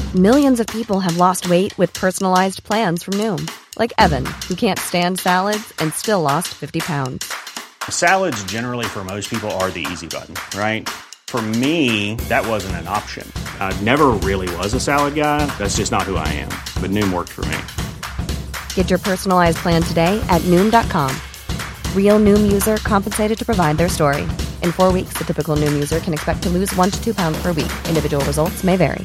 Millions of people have lost weight with personalized plans from Noom. Like Evan, who can't stand salads and still lost 50 pounds. Salads generally for most people are the easy button, right? For me, that wasn't an option. I never really was a salad guy. That's just not who I am. But Noom worked for me. Get your personalized plan today at Noom.com. Real Noom user compensated to provide their story. In 4 weeks, the typical Noom user can expect to lose 1 to 2 pounds per week. Individual results may vary.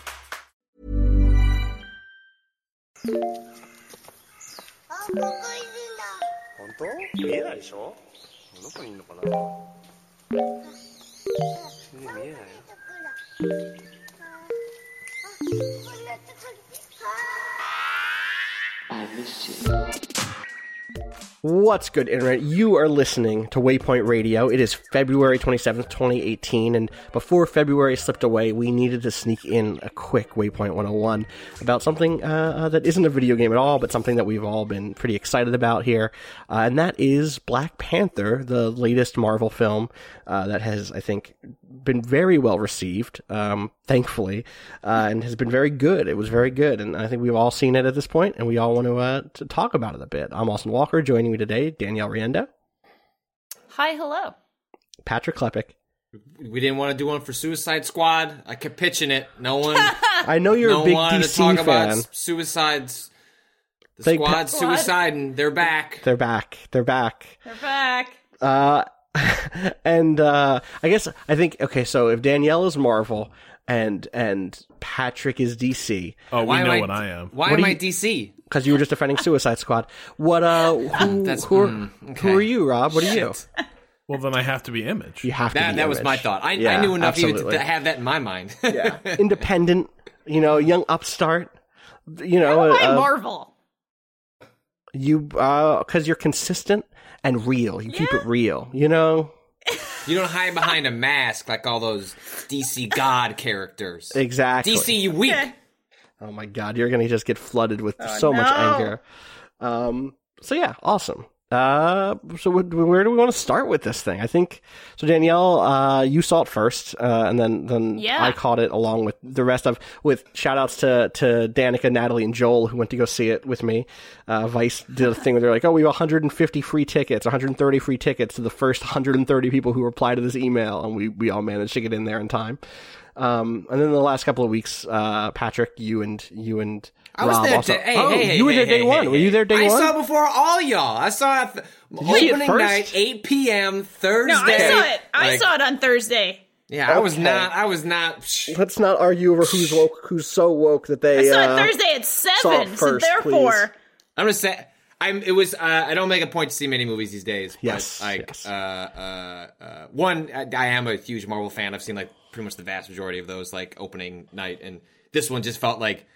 本当？見えないでしょ？どこにいるのかな？全然見えないよ。I miss you. What's good, Internet? You are listening to Waypoint Radio. It is February 27th, 2018, and before February slipped away, we needed to sneak in a quick Waypoint 101 about something that isn't a video game at all, but something that we've all been pretty excited about here, and that is Black Panther, the latest Marvel film that has, I think, been very well received, thankfully, and has been very good. It was very good, and I think we've all seen it at this point, and we all want to talk about it a bit. I'm Austin Walker. Joining me today, Danielle Rienda. Hi, hello. Patrick Klepek. We didn't want to do one for Suicide Squad. I kept pitching it. No one. I know you're a big DC to talk fan. About suicides. The squad's suiciding. They're back. They're back. They're back. And I think okay. So if Danielle is Marvel and Patrick is DC, we know what I am. Why am I DC? Because you were just defending Suicide Squad. What? Who are you, Rob? What are you? Well, then I have to be Image. You have to be That Image. was my thought. I knew enough even to have that in my mind. Yeah, independent. Young upstart. Why Marvel? You because you're consistent and real. You keep it real. You don't hide behind a mask like all those DC God characters. Exactly. DC, you weak. Oh my God, you're gonna just get flooded with so much anger. So yeah, awesome. So where do we want to start with this thing? I think so. Danielle, you saw it first, and then I caught it along with the rest with shout outs to Danica, Natalie, and Joel who went to go see it with me. Vice did a thing where they're like, "Oh, we have 150 free tickets, 130 free tickets to the first 130 people who reply to this email," and we all managed to get in there in time. And then the last couple of weeks, Patrick, you and I was Rob there. also. You were there day one. Were you there day one? I saw before all y'all. I saw it opening night, 8 p.m. Thursday. No, I saw it. I saw it on Thursday. Yeah, I was not. Let's not argue over who's woke, who's so woke that they. I saw it Thursday at 7. So therefore, please. I'm just saying. I don't make a point to see many movies these days. Yes. But one, I am a huge Marvel fan. I've seen pretty much the vast majority of those opening night, and this one just felt like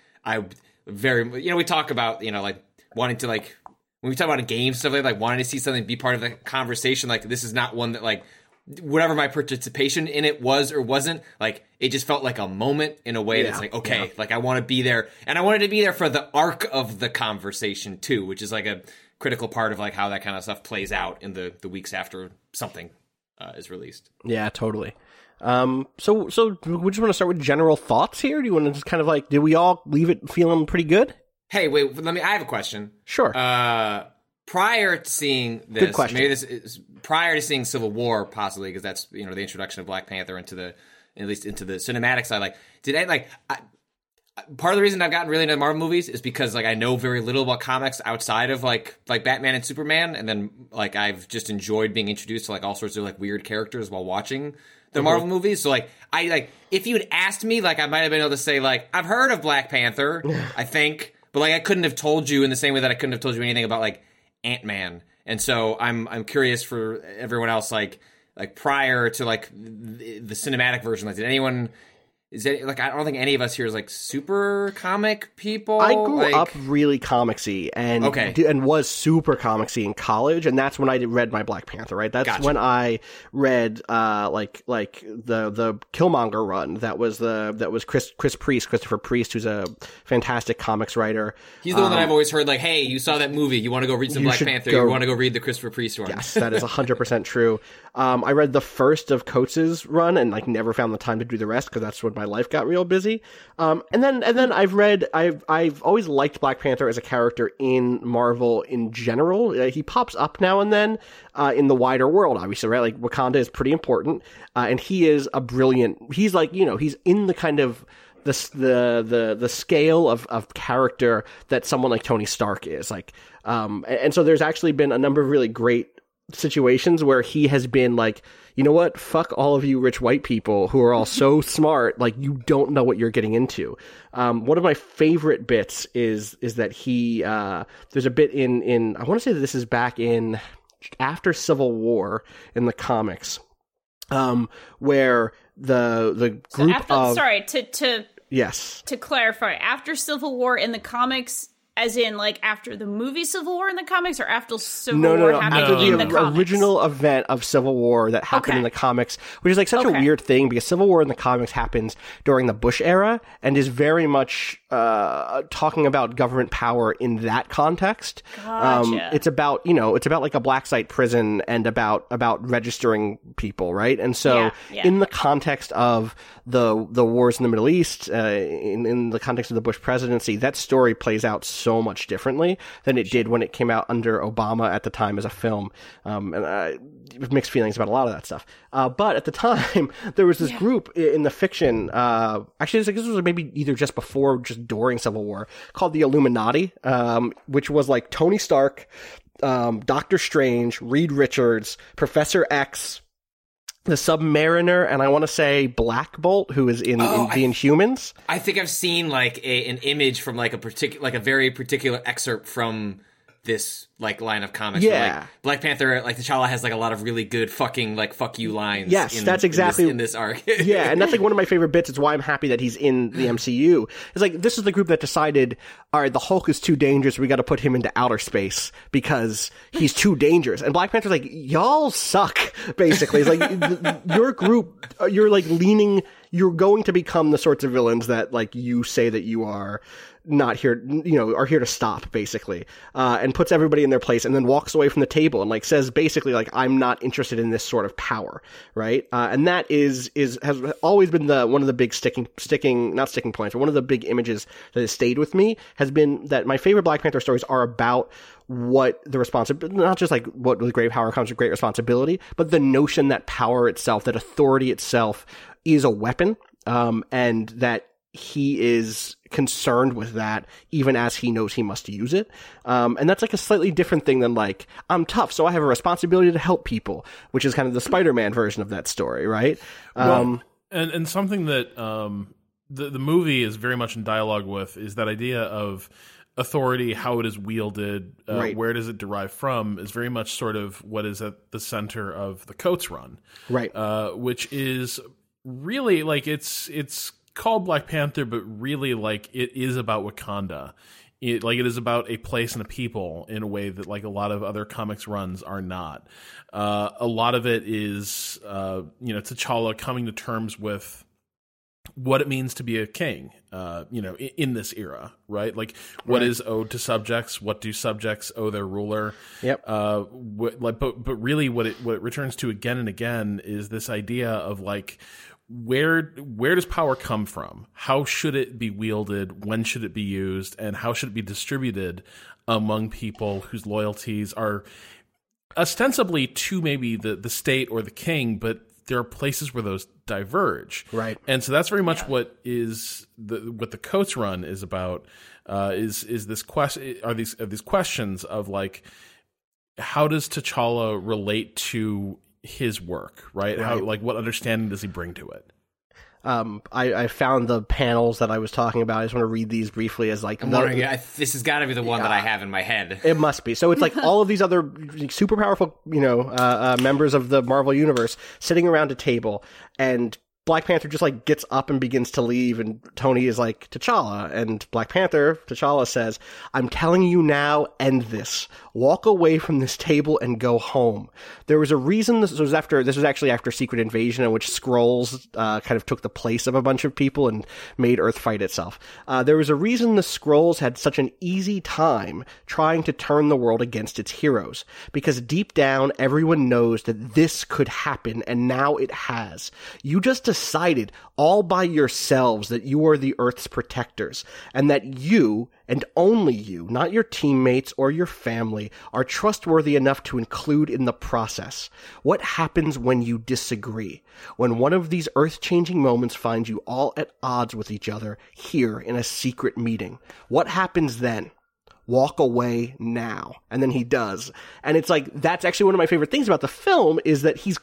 we talk about wanting to when we talk about a game stuff wanting to see something be part of the conversation. This is not one that whatever my participation in it was or wasn't, it just felt like a moment in a way that's I want to be there, and I wanted to be there for the arc of the conversation too, which is a critical part of how that kind of stuff plays out in the weeks after something is released. Yeah, totally. So we just want to start with general thoughts here. Do you want to just kind of did we all leave it feeling pretty good? Hey, wait, I have a question. Sure. Prior to seeing this, good question. Maybe this is prior to seeing Civil War, possibly, because that's the introduction of Black Panther into the cinematic side. Part of the reason I've gotten really into Marvel movies is because I know very little about comics outside of like Batman and Superman, and then I've just enjoyed being introduced to all sorts of weird characters while watching the Marvel movies. So if you had asked me, I might have been able to say I've heard of Black Panther, I think, but I couldn't have told you in the same way that I couldn't have told you anything about Ant-Man. And so I'm curious for everyone else, prior to the cinematic version, did anyone? Is it I don't think any of us here is super comic people. I grew up really comicsy and was super comicsy in college, and that's when I read my Black Panther. Right, that's when I read the Killmonger run. That was Christopher Priest, who's a fantastic comics writer. He's the one that I've always heard hey, you saw that movie, you want to go read some Black Panther, you want to go read the Christopher Priest run. Yes, that is 100% true. I read the first of Coates's run and never found the time to do the rest because that's when my life got real busy. And then I've always liked Black Panther as a character in Marvel in general. He pops up now and then in the wider world, obviously, right? Like Wakanda is pretty important, and he is a brilliant. He's like, he's in the kind of the scale of character that someone like Tony Stark is like. And so there's actually been a number of really great situations where he has been like, you know what, fuck all of you rich white people who are all so smart, like you don't know what you're getting into. One of my favorite bits is that he there's a bit in I want to say that this is back in after Civil War in the comics, where the group to clarify, after Civil War in the comics, as in, like, after the movie Civil War in the comics, or after Civil War happened in the comics? After the original event of Civil War that happened in the comics, which is, like, such a weird thing, because Civil War in the comics happens during the Bush era, and is very much talking about government power in that context. Gotcha. It's about, it's about, like, a black site prison, and about registering people, right? And so, in the context of the wars in the Middle East, in the context of the Bush presidency, that story plays out so much differently than it did when it came out under Obama at the time as a film. And mixed feelings about a lot of that stuff. But at the time, there was this group in the fiction, actually, this was maybe either just before or just during Civil War, called the Illuminati, which was like Tony Stark, Doctor Strange, Reed Richards, Professor X, the Submariner, and I want to say Black Bolt, who is in the Inhumans. I think I've seen like an image from like a very particular excerpt from this like line of comics. Yeah, where, like, Black Panther, like T'Challa has like a lot of really good fucking like fuck you lines. Yes, that's exactly in this arc. Yeah, and that's like one of my favorite bits. It's why I'm happy that he's in the MCU. It's like this is the group that decided, all right, the Hulk is too dangerous. We got to put him into outer space because he's too dangerous. And Black Panther's like, y'all suck. Basically, it's like your group, you're like leaning. You're going to become the sorts of villains that like you say that you are. Not here, are here to stop, basically, and puts everybody in their place, and then walks away from the table and like says basically like, I'm not interested in this sort of power, right? And that has always been one of the big not sticking points, but one of the big images that has stayed with me has been that my favorite Black Panther stories are about what the responsibility, not just like what with great power comes with great responsibility, but the notion that power itself, that authority itself is a weapon, and that he is concerned with that even as he knows he must use it. And that's like a slightly different thing than like, I'm tough, so I have a responsibility to help people, which is kind of the Spider-Man version of that story, right? And something that the movie is very much in dialogue with is that idea of authority, how it is wielded, where does it derive from, is very much sort of what is at the center of the Coates run. Right. Which is really like it's called Black Panther, but really like it is about Wakanda. It is about a place and a people in a way that like a lot of other comics runs are not. A lot of it is T'Challa coming to terms with what it means to be a king, in this era, right? Like what is owed to subjects? What do subjects owe their ruler? Yep. But really what it returns to again and again is this idea of like, where does power come from? How should it be wielded? When should it be used? And how should it be distributed among people whose loyalties are ostensibly to maybe the state or the king, but there are places where those diverge. Right. And so that's very much what the Coates run is about, is this question, are these questions of like, how does T'Challa relate to his work, right? How, like, what understanding does he bring to it? I found the panels that I was talking about. I just want to read these briefly as like... I'm wondering, this has got to be the one that I have in my head. It must be. So it's like all of these other super powerful, members of the Marvel Universe sitting around a table, and Black Panther just like gets up and begins to leave, and Tony is like, T'Challa, and T'Challa says, I'm telling you now, end this. Walk away from this table and go home. There was a reason this was actually after Secret Invasion, in which Skrulls kind of took the place of a bunch of people and made Earth fight itself. There was a reason the Skrulls had such an easy time trying to turn the world against its heroes, because deep down everyone knows that this could happen, and now it has. You just decided all by yourselves that you are the Earth's protectors, and that you, and only you, not your teammates or your family, are trustworthy enough to include in the process? What happens when you disagree? When one of these earth-changing moments finds you all at odds with each other here in a secret meeting? What happens then? Walk away now. And then he does. And it's like, that's actually one of my favorite things about the film, is that he's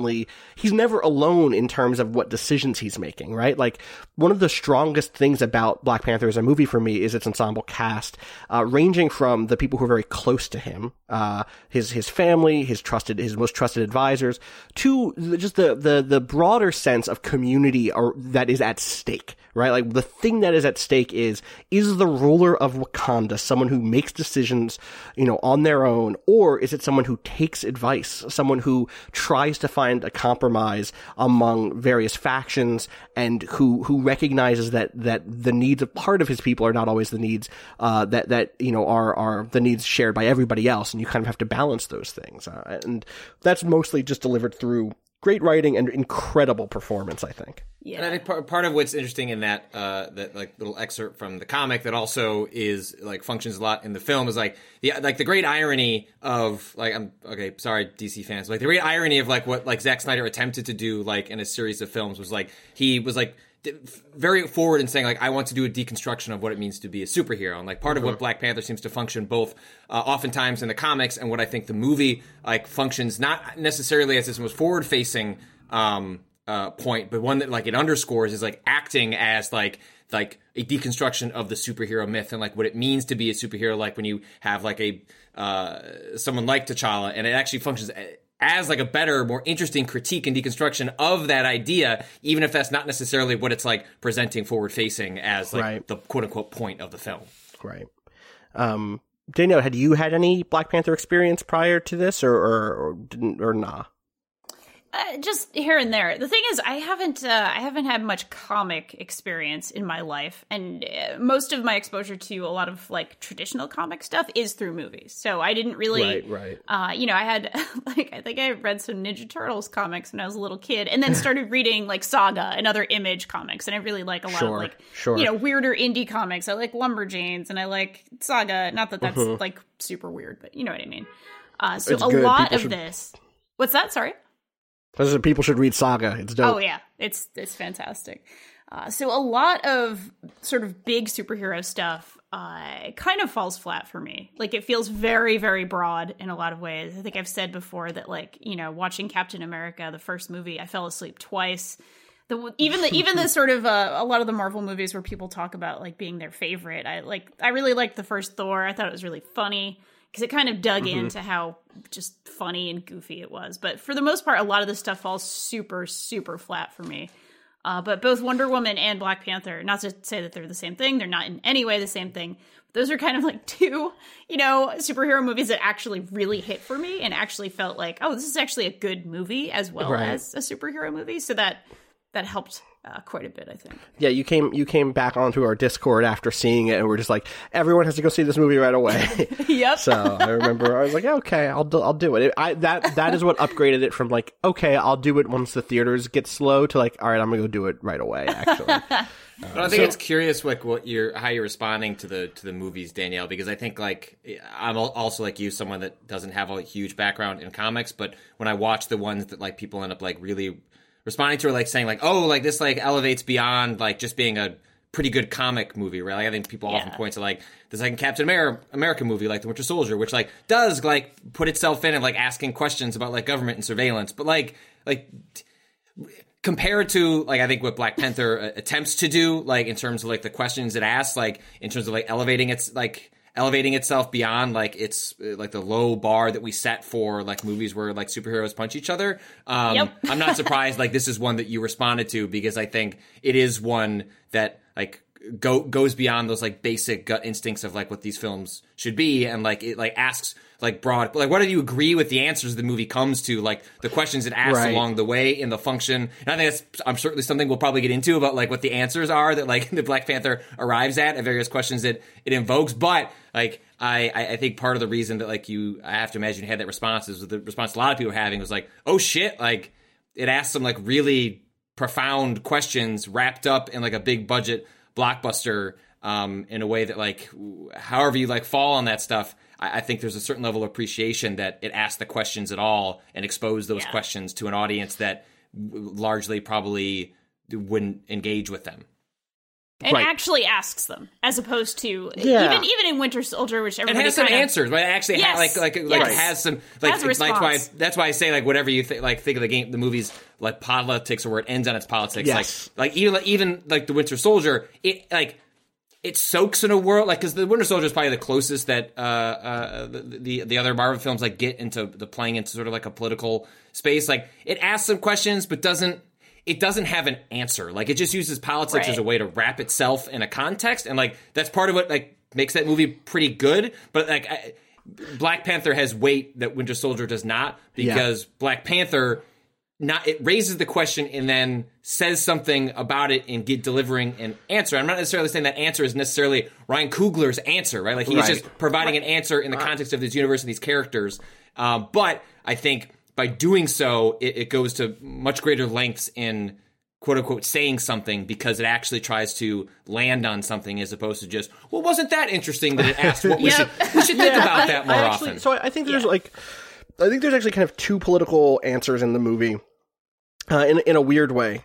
never alone in terms of what decisions he's making, right? Like, one of the strongest things about Black Panther as a movie for me is its ensemble cast, ranging from the people who are very close to him, his family, his most trusted advisors, to just the broader sense of community that is at stake, right? Like, the thing that is at stake is the ruler of Wakanda someone who makes decisions, on their own, or is it someone who takes advice, someone who tries to find a compromise among various factions, and who recognizes that the needs of part of his people are not always the needs that are the needs shared by everybody else, and you kind of have to balance those things, and that's mostly just delivered through great writing and incredible performance, I think. Yeah. And I think part of what's interesting in that like little excerpt from the comic that also is like functions a lot in the film is like the great irony of like, sorry DC fans, like the great irony of like what like Zack Snyder attempted to do like in a series of films was like he was like very forward in saying like I want to do a deconstruction of what it means to be a superhero, and like part of what Black Panther seems to function both oftentimes in the comics and what I think the movie like functions not necessarily as this most forward facing point, but one that like it underscores is like acting as like a deconstruction of the superhero myth and like what it means to be a superhero, like when you have like a someone like T'Challa, and it actually functions as like a better, more interesting critique and deconstruction of that idea, even if that's not necessarily what it's like presenting forward facing as like the quote unquote point of the film. Right. Danielle, had you had any Black Panther experience prior to this or nah? Just here and there. The thing is, I haven't had much comic experience in my life, and most of my exposure to a lot of like traditional comic stuff is through movies. So I didn't really, right. I had like I think I read some Ninja Turtles comics when I was a little kid, and then started reading like Saga and other Image comics, and I really like a lot of like weirder indie comics. I like Lumberjanes and I like Saga. Not that that's like super weird, but you know what I mean. So it's a good. Lot of this. What's that? Sorry. People should read Saga. It's dope. Oh yeah, it's fantastic. So a lot of sort of big superhero stuff kind of falls flat for me. Like it feels very, very broad in a lot of ways. I think I've said before that like, watching Captain America, the first movie, I fell asleep twice. Even the sort of a lot of the Marvel movies where people talk about like being their favorite. I really liked the first Thor. I thought it was really funny, because it kind of dug into how just funny and goofy it was. But for the most part, a lot of this stuff falls super, super flat for me. But both Wonder Woman and Black Panther, not to say that they're the same thing, they're not in any way the same thing. Those are kind of like two, superhero movies that actually really hit for me and actually felt like, oh, this is actually a good movie as well as a superhero movie. So that helped quite a bit, I think. Yeah, you came back onto our Discord after seeing it, and we're just like, everyone has to go see this movie right away. Yep. So I remember I was like, okay, I'll do it. That is what upgraded it from like, okay, I'll do it once the theaters get slow, to like, all right, I'm gonna go do it right away. Actually, I think it's curious like how you're responding to the movies, Danielle, because I think like I'm also like you, someone that doesn't have a huge background in comics, but when I watch the ones that like people end up like really responding to, or like saying like, oh, like this like elevates beyond like just being a pretty good comic movie, right? Like I think people often point to like the second Captain America movie, like The Winter Soldier, which like does like put itself in and like asking questions about like government and surveillance, but like compared to like I think what Black Panther attempts to do, like in terms of like the questions it asks, like in terms of like elevating itself beyond like it's like the low bar that we set for like movies where like superheroes punch each other. I'm not surprised like this is one that you responded to, because I think it is one that like goes beyond those like basic gut instincts of like what these films should be, and like it like asks like broad, like what do you agree with the answers the movie comes to, like the questions it asks along the way in the function. And I think I'm certainly something we'll probably get into about like what the answers are that like the Black Panther arrives at various questions that it invokes. But like I think part of the reason that like I have to imagine you had that response is the response a lot of people were having was like, oh shit, like it asked some like really profound questions wrapped up in like a big budget blockbuster in a way that like however you like fall on that stuff. I think there's a certain level of appreciation that it asked the questions at all and exposed those questions to an audience that largely probably wouldn't engage with them. And actually asks them, as opposed to even in Winter Soldier, which everybody has some answers, but it actually has some that's why I say like whatever you think of the game, the movies like politics or where it ends on its politics. Yes. Like even like the Winter Soldier, it soaks in a world like because the Winter Soldier is probably the closest that the other Marvel films like get into the playing into sort of like a political space. Like it asks some questions, but doesn't have an answer. Like it just uses politics as a way to wrap itself in a context, and like that's part of what like makes that movie pretty good. But like Black Panther has weight that Winter Soldier does not, because Black Panther it raises the question and then says something about it and delivering an answer. I'm not necessarily saying that answer is necessarily Ryan Coogler's answer, right? Like he's just providing an answer in the context of this universe and these characters. But I think by doing so, it goes to much greater lengths in quote unquote saying something because it actually tries to land on something as opposed to just, well, wasn't that interesting that it asked what we should think about that more often. So I think there's I think there's actually kind of two political answers in the movie, in a weird way.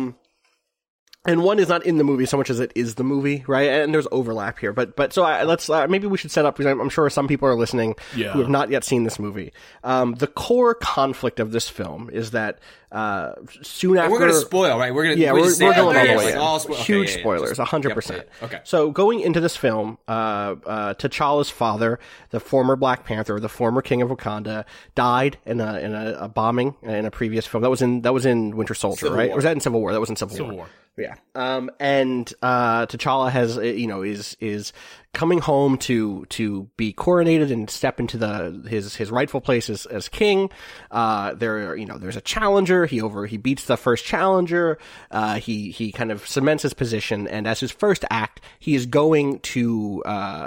And one is not in the movie so much as it is the movie, right? And there's overlap here, but so let's maybe we should set up, because I'm sure some people are listening who have not yet seen this movie. The core conflict of this film is that soon after we're going to spoil, right? We're going going all the way. Like huge spoilers, 100%. Okay. So going into this film, T'Challa's father, the former Black Panther, the former King of Wakanda, died in a bombing in a previous film. That was in Winter Soldier, Civil right? War. Or was that in Civil War? That was in Civil War. Yeah. And T'Challa has, is coming home to be coronated and step into his rightful place as king. There's a challenger. He beats the first challenger. He kind of cements his position. And as his first act, he is going to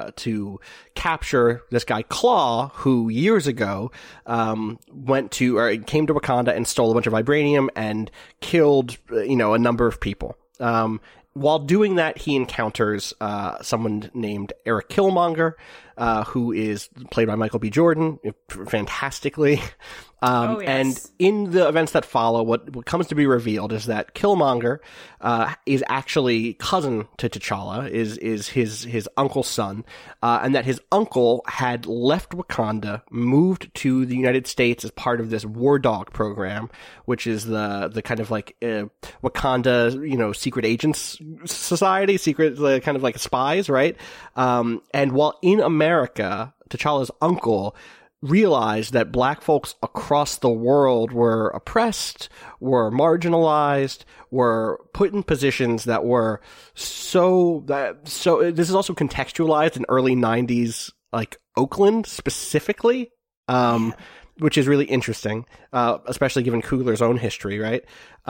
capture this guy Claw, who years ago, came to Wakanda and stole a bunch of vibranium and killed, a number of people. While doing that, he encounters someone named Eric Killmonger, who is played by Michael B. Jordan fantastically. And in the events that follow, what comes to be revealed is that Killmonger is actually cousin to T'Challa, is his uncle's son, and that his uncle had left Wakanda, moved to the United States as part of this War Dog program, which is the kind of like Wakanda, secret agents society, kind of like spies, right? And while in America, T'Challa's uncle realized that black folks across the world were oppressed, were marginalized, were put in positions that were so this is also contextualized in early 90s, like Oakland specifically, which is really interesting, especially given Coogler's own history, right?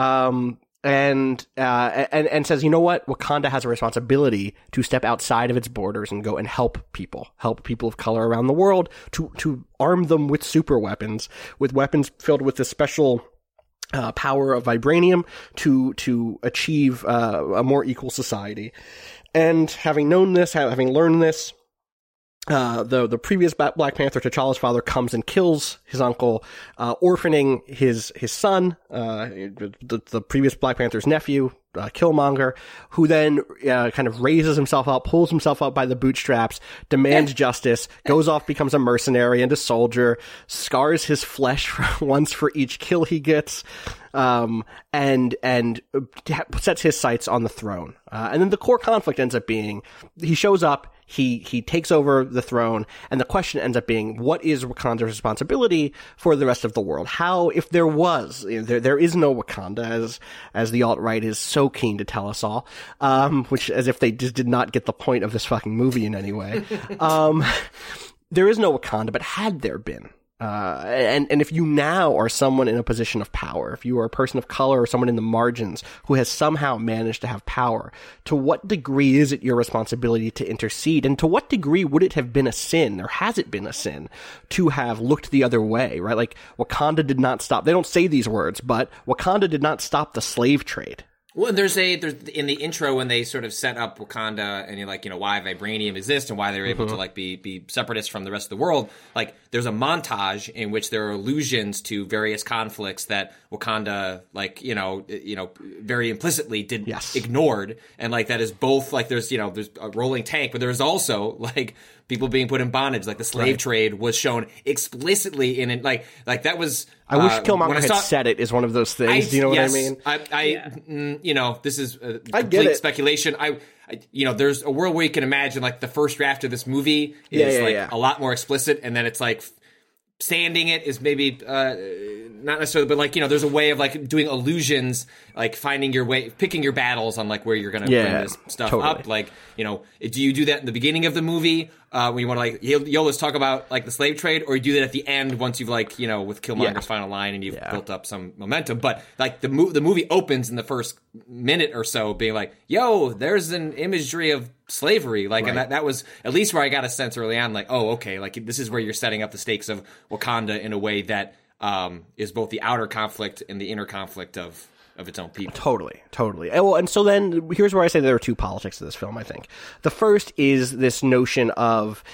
And says, you know what? Wakanda has a responsibility to step outside of its borders and go and help people of color around the world, to arm them with super weapons, with weapons filled with this special power of vibranium to achieve a more equal society. And having learned this, the previous Black Panther, T'Challa's father, comes and kills his uncle, orphaning his son, the previous Black Panther's nephew, Killmonger, who then kind of raises himself up, pulls himself up by the bootstraps, demands justice, goes off, becomes a mercenary and a soldier, scars his flesh once for each kill he gets, and sets his sights on the throne. And then the core conflict ends up being, he shows up, he takes over the throne, and the question ends up being, what is Wakanda's responsibility for the rest of the world? How, if there was, there is no Wakanda, as the alt-right is so keen to tell us all, which, as if they just did not get the point of this fucking movie in any way. There is no Wakanda, but had there been, And if you now are someone in a position of power, if you are a person of color or someone in the margins who has somehow managed to have power, to what degree is it your responsibility to intercede? And to what degree would it have been a sin, or has it been a sin, to have looked the other way, right? Like, Wakanda did not stop, they don't say these words, but Wakanda did not stop the slave trade. Well, there's in the intro when they sort of set up Wakanda and you're like, why vibranium exists and why they're able to like be separatists from the rest of the world. Like, there's a montage in which there are allusions to various conflicts that Wakanda, like, very implicitly ignored. And like, that is both like, there's a rolling tank, but there's also like people being put in bondage. Like, the slave trade was shown explicitly in it. Like that was. I wish Killmonger had said it is one of those things. Do you know what I mean? This is I complete speculation. There's a world where you can imagine like the first draft of this movie is a lot more explicit, and then it's like sanding it is maybe not necessarily, but like there's a way of like doing allusions, like finding your way, picking your battles on like where you're gonna bring this stuff up. Like do you do that in the beginning of the movie when you want to like let's talk about like the slave trade, or you do that at the end once you've like with Killmonger's final line and you've built up some momentum? But like the movie opens in the first minute or so being like, there's an imagery of slavery, like, and that was at least where I got a sense early on, like, oh, okay, like this is where you're setting up the stakes of Wakanda in a way that is both the outer conflict and the inner conflict of its own people. Totally. And so then here's where I say there are two politics to this film, I think. The first is this notion of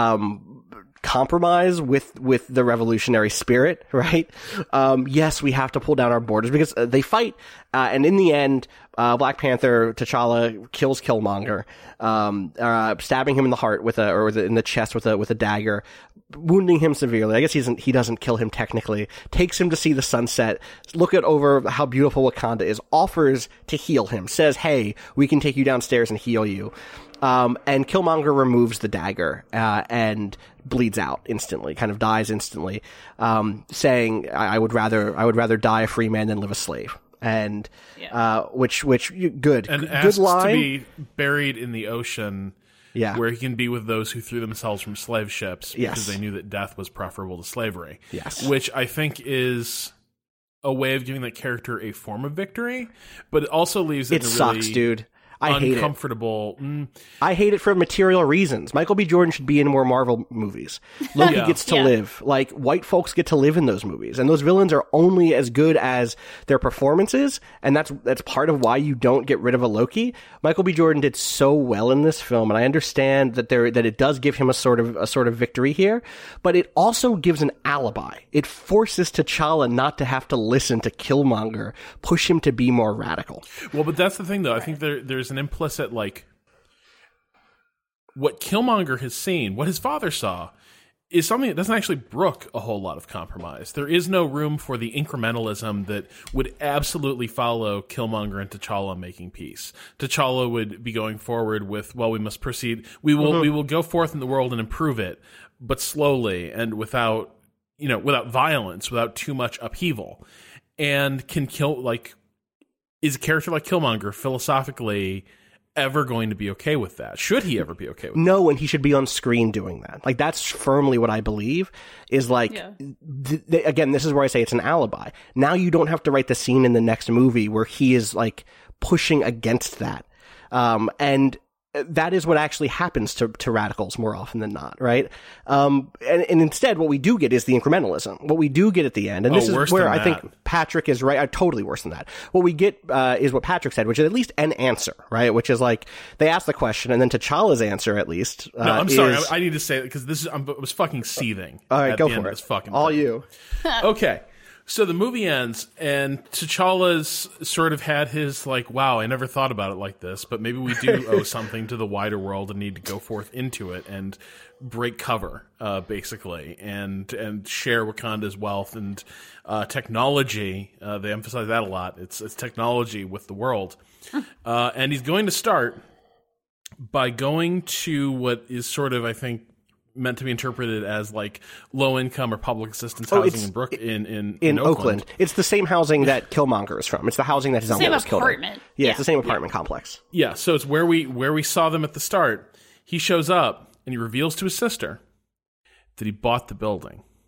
compromise with the revolutionary spirit, right? Yes, we have to pull down our borders because they fight, and in the end, Black Panther, T'Challa kills Killmonger, stabbing him in the heart in the chest with a dagger, wounding him severely. I guess he doesn't kill him technically. Takes him to see the sunset, look over how beautiful Wakanda is, offers to heal him, says, "Hey, we can take you downstairs and heal you." And Killmonger removes the dagger, and bleeds out instantly, kind of dies instantly, saying, I would rather die a free man than live a slave. And, which good. And good line. To be buried in the ocean, where he can be with those who threw themselves from slave ships because they knew that death was preferable to slavery. Yes. Which I think is a way of giving that character a form of victory, but it also leaves it in a really sucks, dude. I hate uncomfortable. I hate it for material reasons. Michael B. Jordan should be in more Marvel movies. Loki gets to live. Like, white folks get to live in those movies. And those villains are only as good as their performances, and that's part of why you don't get rid of a Loki. Michael B. Jordan did so well in this film, and I understand that it does give him a sort of victory here, but it also gives an alibi. It forces T'Challa not to have to listen to Killmonger push him to be more radical. Well, but that's the thing, though. I think there's an implicit, like, what Killmonger has seen, what his father saw, is something that doesn't actually brook a whole lot of compromise. There is no room for the incrementalism that would absolutely follow Killmonger and T'Challa making peace. T'Challa would be going forward with, well, we must proceed. We will go forth in the world and improve it, but slowly and without violence, without too much upheaval. And is a character like Killmonger philosophically ever going to be okay with that? Should he ever be okay with that? No, and he should be on screen doing that. Like, that's firmly what I believe is like, again, this is where I say it's an alibi. Now you don't have to write the scene in the next movie where he is like pushing against that. And that is what actually happens to radicals more often than not, right? And instead, what we do get is the incrementalism. What we do get at the end, and this is where I think Patrick is right. Totally worse than that. What we get is what Patrick said, which is at least an answer, right? Which is like, they ask the question, and then T'Challa's answer, at least. No, I'm sorry. I need to say it because I was fucking seething. All right, go for it. All you. Okay. So the movie ends, and T'Challa's sort of had his, like, wow, I never thought about it like this, but maybe we do owe something to the wider world and need to go forth into it and break cover, basically, and share Wakanda's wealth and technology. They emphasize that a lot. It's technology with the world. And he's going to start by going to what is sort of, I think, meant to be interpreted as like low income or public assistance housing in Oakland. It's the same housing that Killmonger is from. It's the housing that his uncle was killed in. Yeah, it's the same apartment complex. Yeah, so it's where we saw them at the start. He shows up and he reveals to his sister that he bought the building.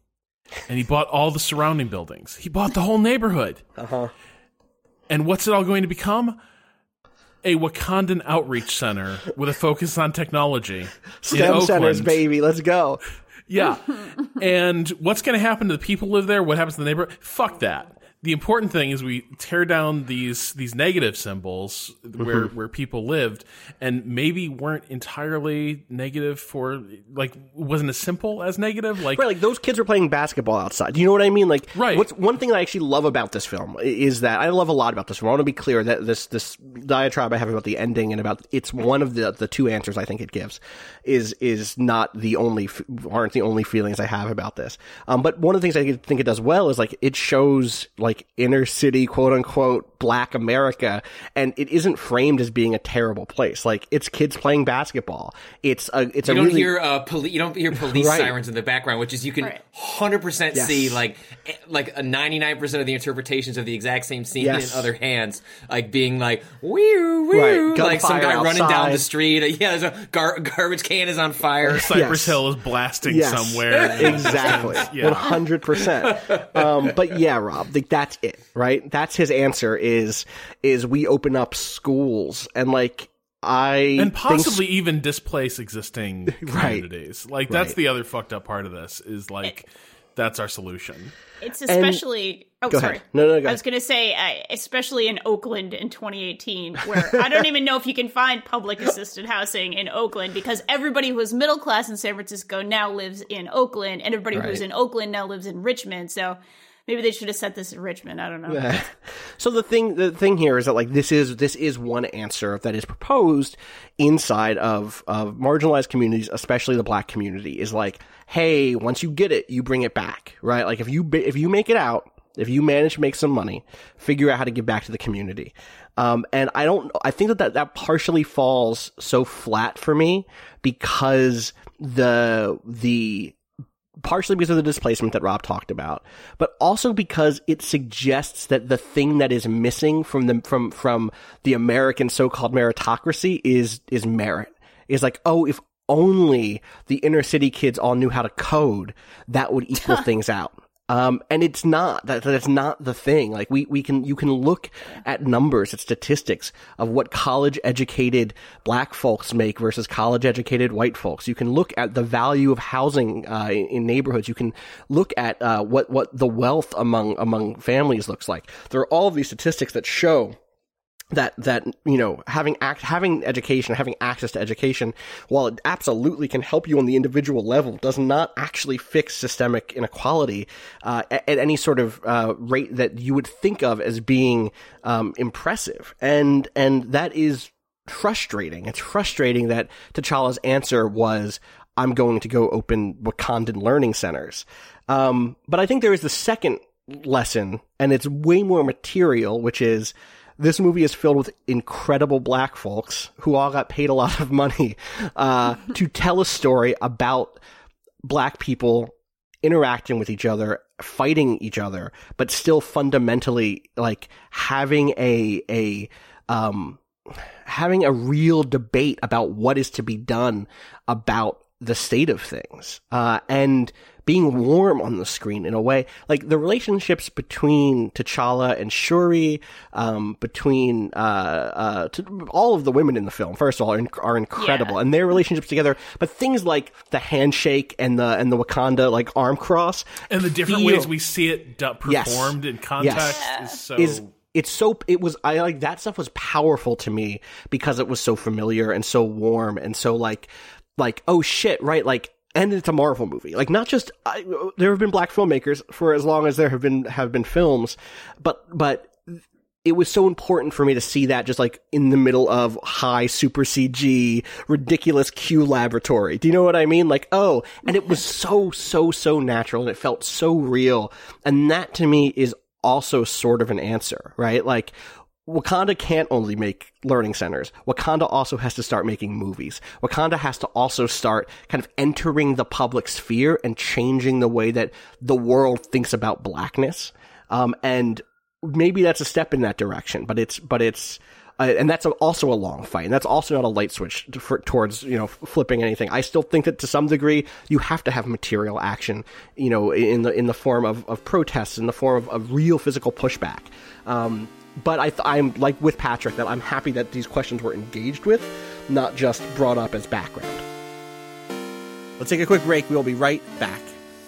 and he bought all the surrounding buildings. He bought the whole neighborhood. And what's it all going to become? A Wakandan outreach center with a focus on technology. STEM centers, baby. Let's go. Yeah. And what's going to happen to the people who live there? What happens to the neighborhood? Fuck that. The important thing is we tear down these negative symbols where people lived, and maybe weren't entirely negative for, like, wasn't as simple as negative. Like, right, like those kids were playing basketball outside. Do you know what I mean? Like, right. What's one thing that I actually love about this film is that I love a lot about this film. I want to be clear that this diatribe I have about the ending and about it's one of the two answers I think it gives is not aren't the only feelings I have about this. But one of the things I think it does well is like it shows like inner city, quote unquote, Black America, and it isn't framed as being a terrible place. Like it's kids playing basketball. You don't hear police right. sirens in the background, which is you can 100% see like a 99% of the interpretations of the exact same scene in other hands, like being like woo woo, right. like some guy outside. running down the street. Yeah, there's a garbage can is on fire. Cypress Hill is blasting somewhere. Exactly. 100%. But yeah, Rob, like that's it, right? That's his answer is we open up schools and like and possibly even displace existing communities. Right. Like that's the other fucked up part of this is like that's our solution. It's especially Go ahead. No, I was going to say especially in Oakland in 2018 where I don't even know if you can find public assisted housing in Oakland because everybody who was middle class in San Francisco now lives in Oakland and everybody who's in Oakland now lives in Richmond. So maybe they should have set this in Richmond. I don't know. So the thing here is that like this is one answer that is proposed inside of marginalized communities, especially the Black community, is like, hey, once you get it, you bring it back, right? Like if you make it out, if you manage to make some money, figure out how to give back to the community. And I think that partially falls so flat for me because partially because of the displacement that Rob talked about, but also because it suggests that the thing that is missing from the American so-called meritocracy is merit. Is like, oh, if only the inner city kids all knew how to code, that would equal things out. And it's not, that's not the thing. Like you can look at numbers, at statistics of what college educated Black folks make versus college educated white folks. You can look at the value of housing, in neighborhoods. You can look at, what the wealth among families looks like. There are all of these statistics that show that you know, having education, having access to education, while it absolutely can help you on the individual level, does not actually fix systemic inequality at any sort of rate that you would think of as being impressive, and that is frustrating. It's frustrating that T'Challa's answer was, "I'm going to go open Wakandan learning centers," but I think there is the second lesson, and it's way more material, which is, this movie is filled with incredible Black folks who all got paid a lot of money to tell a story about Black people interacting with each other, fighting each other, but still fundamentally like having a real debate about what is to be done about the state of things, and being warm on the screen in a way. Like the relationships between T'Challa and Shuri, between all of the women in the film, first of all, are incredible, and their relationships together. But things like the handshake and the Wakanda like arm cross, and the different ways we see it performed in context I like that stuff was powerful to me because it was so familiar and so warm and so like oh shit, right? Like, and it's a Marvel movie. Like, not just there have been Black filmmakers for as long as there have been films, but it was so important for me to see that just like in the middle of high super CG ridiculous Q laboratory. Do you know what I mean? Like, oh, and it was so natural and it felt so real, and that to me is also sort of an answer, right? Like, Wakanda can't only make learning centers. Wakanda also has to start making movies. Wakanda has to also start kind of entering the public sphere and changing the way that the world thinks about Blackness. And maybe that's a step in that direction, but it's and that's also a long fight, and that's also not a light switch towards flipping anything. I still think that to some degree you have to have material action, in the form of protests, in the form of real physical pushback. But I'm like with Patrick that I'm happy that these questions were engaged with, not just brought up as background. Let's take a quick break. We'll be right back.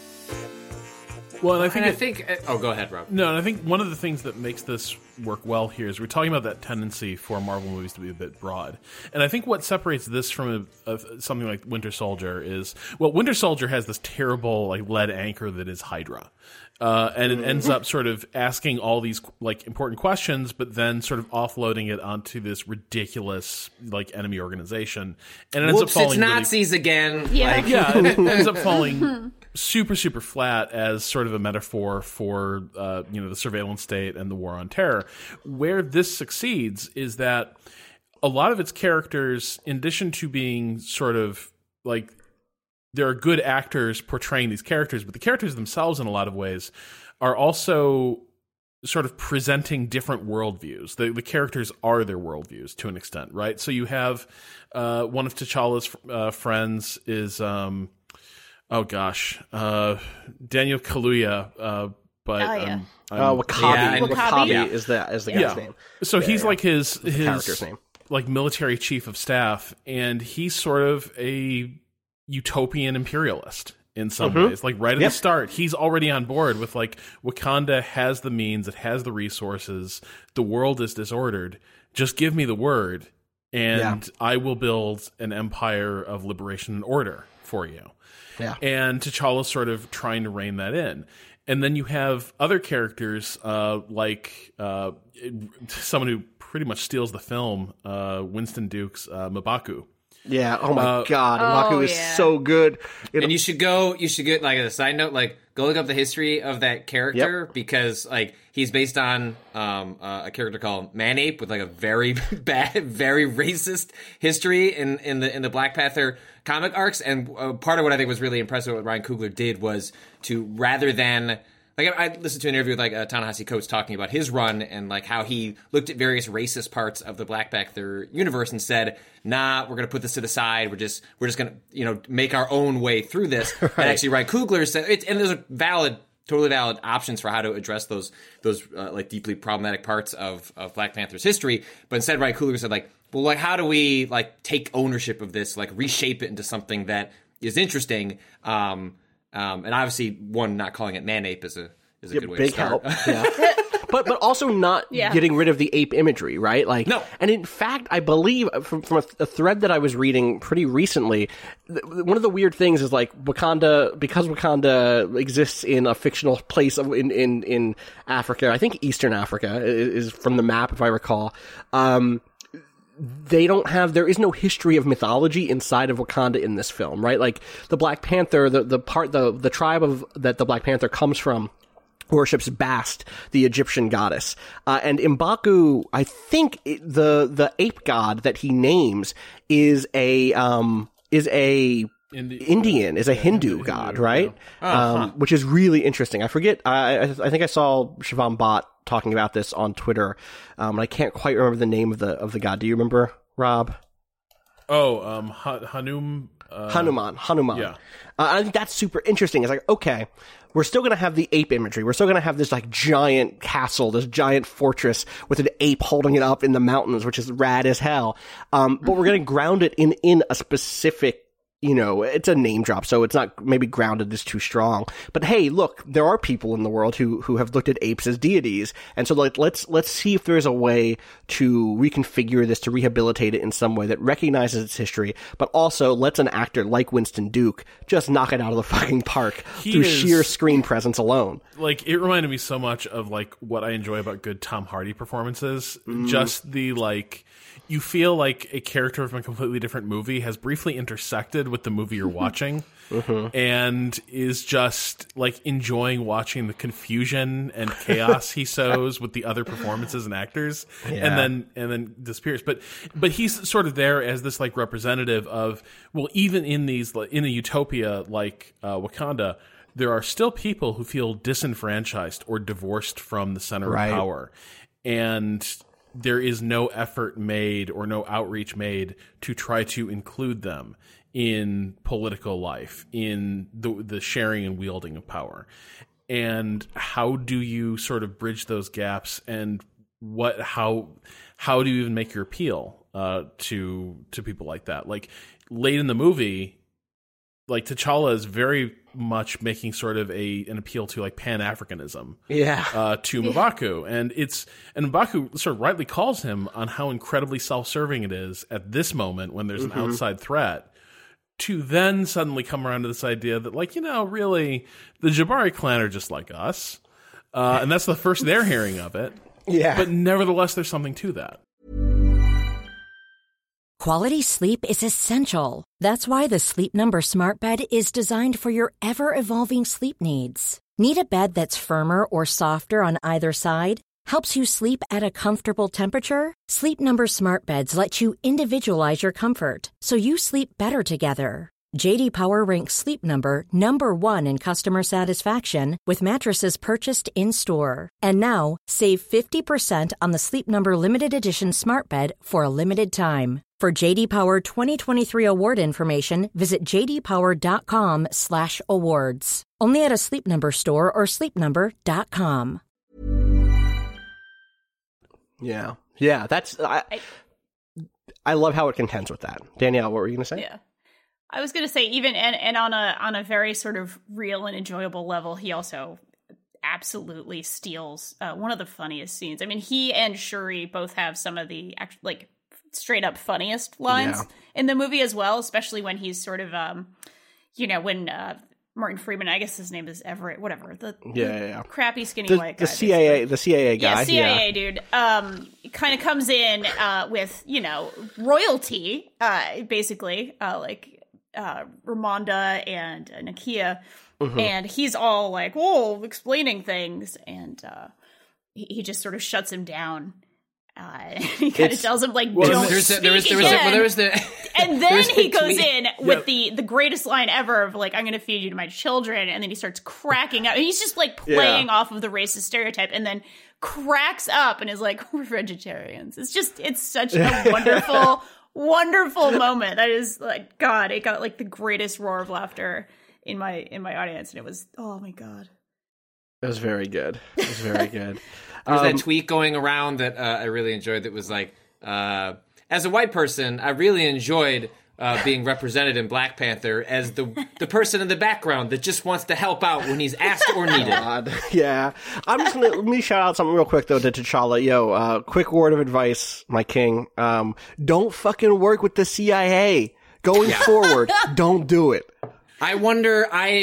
Well, and I think go ahead, Rob. No, and I think one of the things that makes this work well here is we're talking about that tendency for Marvel movies to be a bit broad. And I think what separates this from something like Winter Soldier is, well, Winter Soldier has this terrible lead anchor that is Hydra. And it ends up sort of asking all these important questions, but then sort of offloading it onto this ridiculous enemy organization. And it ends up falling it's Nazis again. Yeah. It ends up falling super, super flat as sort of a metaphor for the surveillance state and the war on terror. Where this succeeds is that a lot of its characters, in addition to being sort of there are good actors portraying these characters, but the characters themselves in a lot of ways are also sort of presenting different worldviews. The characters are their worldviews to an extent, right? So you have one of T'Challa's friends is Daniel Kaluuya, but W'Kabi is the guy's name. So he's his character's name, military chief of staff, and he's sort of a utopian imperialist in some ways. Right at the start, he's already on board with Wakanda has the means, it has the resources, the world is disordered. Just give me the word, and I will build an empire of liberation and order for you. Yeah. And T'Challa's sort of trying to rein that in. And then you have other characters someone who pretty much steals the film, Winston Duke's M'Baku. Yeah. Oh my God. M'Baku is so good. And you should get as a side note, go look up the history of that character because he's based on a character called Manape with a very bad, very racist history in the Black Panther comic arcs. And part of what I think was really impressive what Ryan Coogler did was to, rather than I listened to an interview with Ta-Nehisi Coates talking about his run and how he looked at various racist parts of the Black Panther universe and said, "Nah, we're going to put this to the side. We're just going to make our own way through this." Right. And actually, Ryan Coogler said, and there's totally valid options for how to address those deeply problematic parts of Black Panther's history. But instead, Ryan Coogler said how do we take ownership of this, reshape it into something that is interesting. And obviously, not calling it Manape is a good way to start. Help. Yeah. but also not getting rid of the ape imagery, right? No. And in fact, I believe from a thread that I was reading pretty recently, one of the weird things is Wakanda, because Wakanda exists in a fictional place in Africa. I think Eastern Africa is from the map, if I recall. There is no history of mythology inside of Wakanda in this film, right? The Black Panther, the tribe that the Black Panther comes from worships Bast, the Egyptian goddess. And M'Baku, I think the ape god that he names is a Indian, is a Hindu god, right? Which is really interesting. I forget, I think I saw Shivam Bhatt talking about this on Twitter, and I can't quite remember the name of the god. Do you remember, Rob? Hanuman. Yeah. I think that's super interesting. It's okay, we're still going to have the ape imagery. We're still going to have this giant castle, this giant fortress with an ape holding it up in the mountains, which is rad as hell. But we're going to ground it in a specific, it's a name drop, so it's not, maybe grounded is too strong. But hey, look, there are people in the world who have looked at apes as deities. And so let's see if there's a way to reconfigure this, to rehabilitate it in some way that recognizes its history, but also lets an actor like Winston Duke just knock it out of the fucking park through sheer screen presence alone. It reminded me so much of what I enjoy about good Tom Hardy performances. Just the you feel like a character from a completely different movie has briefly intersected with the movie you're watching, and is just enjoying watching the confusion and chaos he sows with the other performances and actors, and then disappears. But he's sort of there as this representative of, well, even in these in a utopia like Wakanda, there are still people who feel disenfranchised or divorced from the center of power, and there is no effort made or no outreach made to try to include them in political life, in the sharing and wielding of power. And how do you sort of bridge those gaps, and how do you even make your appeal to people like that? Like, late in the movie, like, T'Challa is very much making sort of an appeal to like Pan-Africanism to M'Baku. And M'Baku sort of rightly calls him on how incredibly self-serving it is at this moment when there's an outside threat, to then suddenly come around to this idea that, like, really, the Jabari clan are just like us. And that's the first they're hearing of it. Yeah. But nevertheless, there's something to that. Quality sleep is essential. That's why the Sleep Number Smart Bed is designed for your ever-evolving sleep needs. Need a bed that's firmer or softer on either side? Helps you sleep at a comfortable temperature? Sleep Number Smart Beds let you individualize your comfort, so you sleep better together. J.D. Power ranks Sleep Number number 1 in customer satisfaction with mattresses purchased in-store. And now, save 50% on the Sleep Number Limited Edition Smart Bed for a limited time. For J.D. Power 2023 award information, visit jdpower.com/awards. Only at a Sleep Number store or sleepnumber.com. Yeah. That's I love how it contends with that. Danielle, what were you going to say? Yeah. I was going to say, even and on a very sort of real and enjoyable level, he also absolutely steals one of the funniest scenes. I mean, he and Shuri both have some of the straight up funniest lines in the movie as well, especially when he's sort of when Martin Freeman, I guess his name is Everett, whatever, the crappy skinny white guy, the CIA guy, CIA dude, kind of comes in with royalty, basically, Ramonda and Nakia, and he's all like, whoa, explaining things, and he just sort of shuts him down. He kind of tells him, like, don't speak again. And then he goes in with the greatest line ever of, like, I'm going to feed you to my children, and then he starts cracking up. And he's just, like, playing off of the racist stereotype, and then cracks up and is like, we're vegetarians. It's such a wonderful, wonderful moment. That is, like, God, it got, like, the greatest roar of laughter in my audience, and it was, oh my God. It was very good. It was very good. There's that tweet going around that I really enjoyed that was like, as a white person, I really enjoyed being represented in Black Panther as the person in the background that just wants to help out when he's asked or needed. Yeah. Let me shout out something real quick, though, to T'Challa. Quick word of advice, my king. Don't fucking work with the CIA. Going forward, don't do it. I wonder,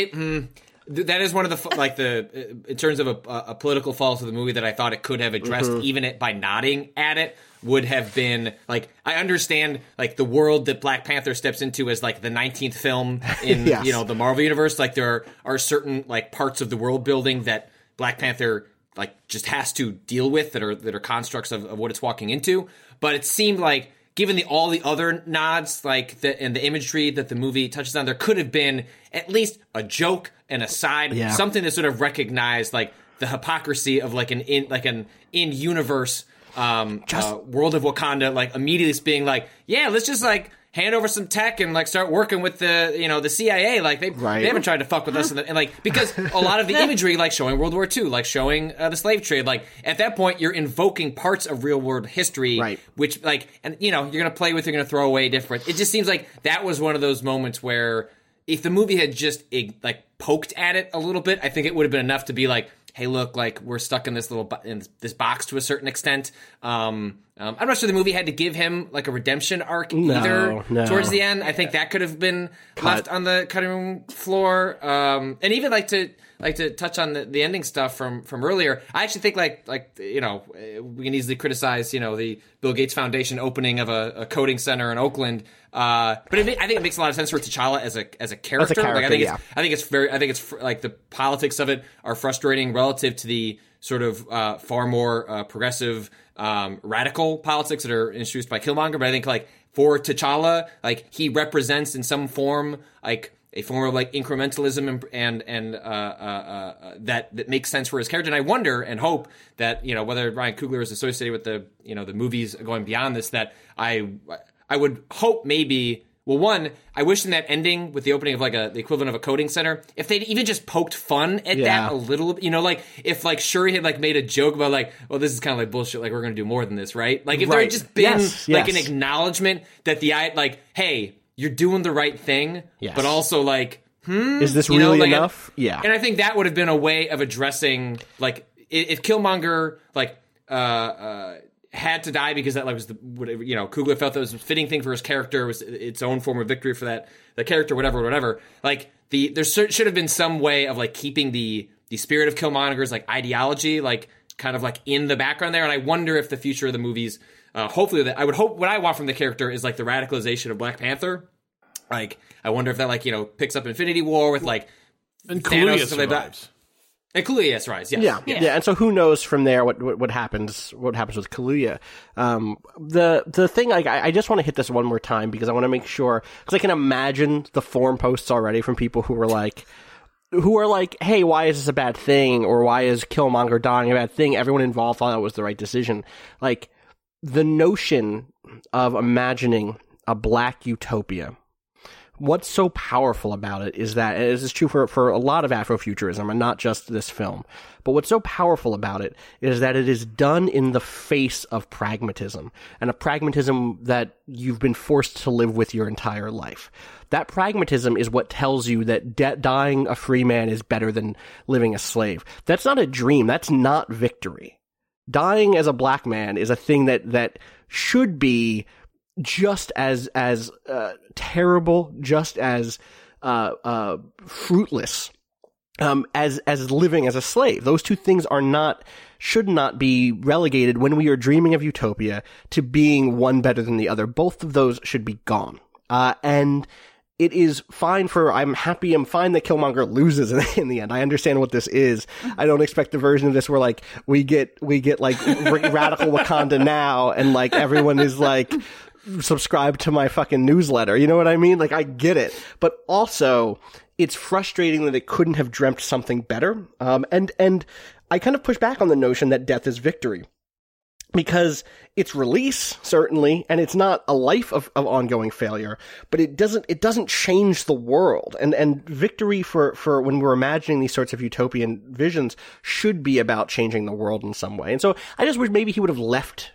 that is one of the in terms of a political fault of the movie that I thought it could have addressed, even by nodding at it, would have been like, I understand like the world that Black Panther steps into as like the 19th film in the Marvel universe. Like there are certain like parts of the world building that Black Panther like just has to deal with that are constructs of what it's walking into. But it seemed like, given all the other nods, like and the imagery that the movie touches on, there could have been at least a joke, an aside, something that sort of recognized like the hypocrisy of like an in-universe world of Wakanda, like immediately being like, yeah, let's just like hand over some tech and like start working with the CIA. Like they haven't tried to fuck with us, and like because a lot of the imagery, like showing World War II, like showing the slave trade, like at that point you're invoking parts of real world history, which like, and you're gonna play with, you're gonna throw away different. It just seems like that was one of those moments where if the movie had just like poked at it a little bit, I think it would have been enough to be like, hey, look, like we're stuck in this this box to a certain extent. I'm not sure the movie had to give him like a redemption arc either towards the end. I think that could have been left on the cutting room floor. And even like to touch on the ending stuff from earlier. I actually think like we can easily criticize the Bill Gates Foundation opening of a coding center in Oakland. But I think it makes a lot of sense for T'Challa as a character. Like, I think it's like the politics of it are frustrating relative to the sort of far more progressive, radical politics that are introduced by Killmonger. But I think like for T'Challa, like he represents in some form like a form of like incrementalism and that makes sense for his character. And I wonder and hope that, you know, whether Ryan Coogler is associated with the, you know, the movies going beyond this, that I would hope maybe, well, one, I wish in that ending with the opening of like the equivalent of a coding center, if they'd even just poked fun at that a little, you know, like if like Shuri had like made a joke about like, well, this is kind of like bullshit, like we're going to do more than this, right? Like if there had just been like an acknowledgement that like, hey, you're doing the right thing, but also like, is this really enough? And I think that would have been a way of addressing, like, if Killmonger, like, had to die because that like was the, whatever, you know, Coogler felt that was a fitting thing for his character, was its own form of victory for that character, whatever. Like, there should have been some way of like keeping the spirit of Killmonger's like ideology, like kind of like in the background there. And I wonder if the future of the movies, hopefully, that I would hope what I want from the character is like the radicalization of Black Panther. Like, I wonder if that like, you know, picks up Infinity War with like and Thanos Kaluuya survives. And Kaluuya survives, yes. Yeah. And so who knows from there what happens with Kaluuya. The thing, like, I just want to hit this one more time because I want to make sure, because I can imagine the forum posts already from people who are like, hey, why is this a bad thing? Or why is Killmonger dying a bad thing? Everyone involved thought it was the right decision. Like, the notion of imagining a black utopia, what's so powerful about it is that, and this is true for a lot of Afrofuturism and not just this film, but what's so powerful about it is that it is done in the face of pragmatism, and a pragmatism that you've been forced to live with your entire life. That pragmatism is what tells you that dying a free man is better than living a slave. That's not a dream. That's not victory. Dying as a black man is a thing that should be just as terrible, just as fruitless as living as a slave. Those two things should not be relegated when we are dreaming of utopia to being one better than the other. Both of those should be gone. And it is fine I'm fine that Killmonger loses in the end. I understand what this is. I don't expect the version of this where like we get like radical Wakanda now and like everyone is like, subscribe to my fucking newsletter. You know what I mean? Like, I get it. But also, it's frustrating that it couldn't have dreamt something better. And I kind of push back on the notion that death is victory. Because it's release, certainly, and it's not a life of ongoing failure, but it doesn't change the world. And victory for when we're imagining these sorts of utopian visions should be about changing the world in some way. And so I just wish maybe he would have left,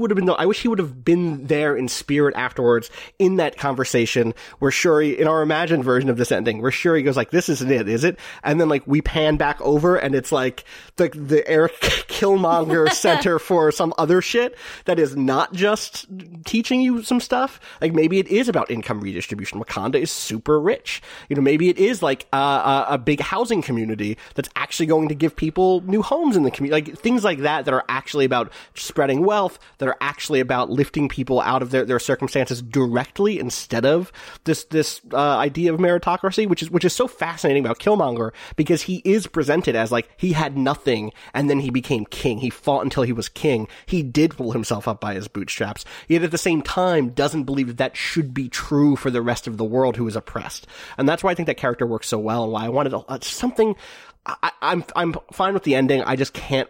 I wish he would have been there in spirit afterwards in that conversation where Shuri, in our imagined version of this ending, where Shuri goes like, this isn't it, is it? And then like we pan back over and it's like the Eric Killmonger Center for some other shit that is not just teaching you some stuff. Like, maybe it is about income redistribution. Wakanda is super rich. You know, maybe it is like a big housing community that's actually going to give people new homes in the community. Like, things like that are actually about spreading wealth, that are actually about lifting people out of their circumstances directly instead of this idea of meritocracy, which is so fascinating about Killmonger, because he is presented as like, he had nothing and then he became king. He fought until he was king. He did pull himself up by his bootstraps, yet at the same time doesn't believe that should be true for the rest of the world who is oppressed. And that's why I think that character works so well, and why I wanted something. I'm fine with the ending. I just can't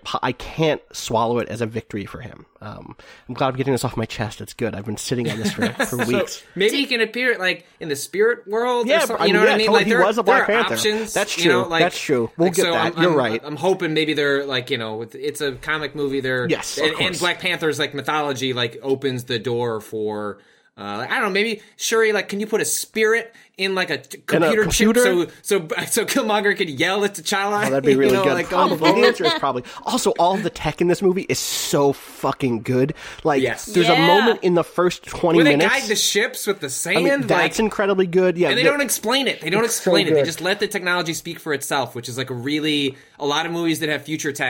swallow it as a victory for him. I'm glad I'm getting this off my chest. It's good. I've been sitting on this for weeks. So maybe he can appear like in the spirit world. Yeah, or something, you know what I mean? Totally, like he was a Black Panther. Options, that's true. You know, like, that's true. We'll get that. You're right. I'm hoping maybe they're like, you know, it's a comic movie. Yes, and Black Panther's like mythology like opens the door for. I don't know, maybe Shuri, like, can you put a spirit in like a computer chip so Killmonger could yell at T'Challa? Oh, that'd be really good. Like, probably. The answer is probably. Also, all of the tech in this movie is so fucking good. Like, there's a moment in the first 20 minutes. Where they guide the ships with the sand. I mean, that's incredibly good. Yeah, and they don't explain it. They don't explain it. They just let the technology speak for itself, which is like a lot of movies that have future tech.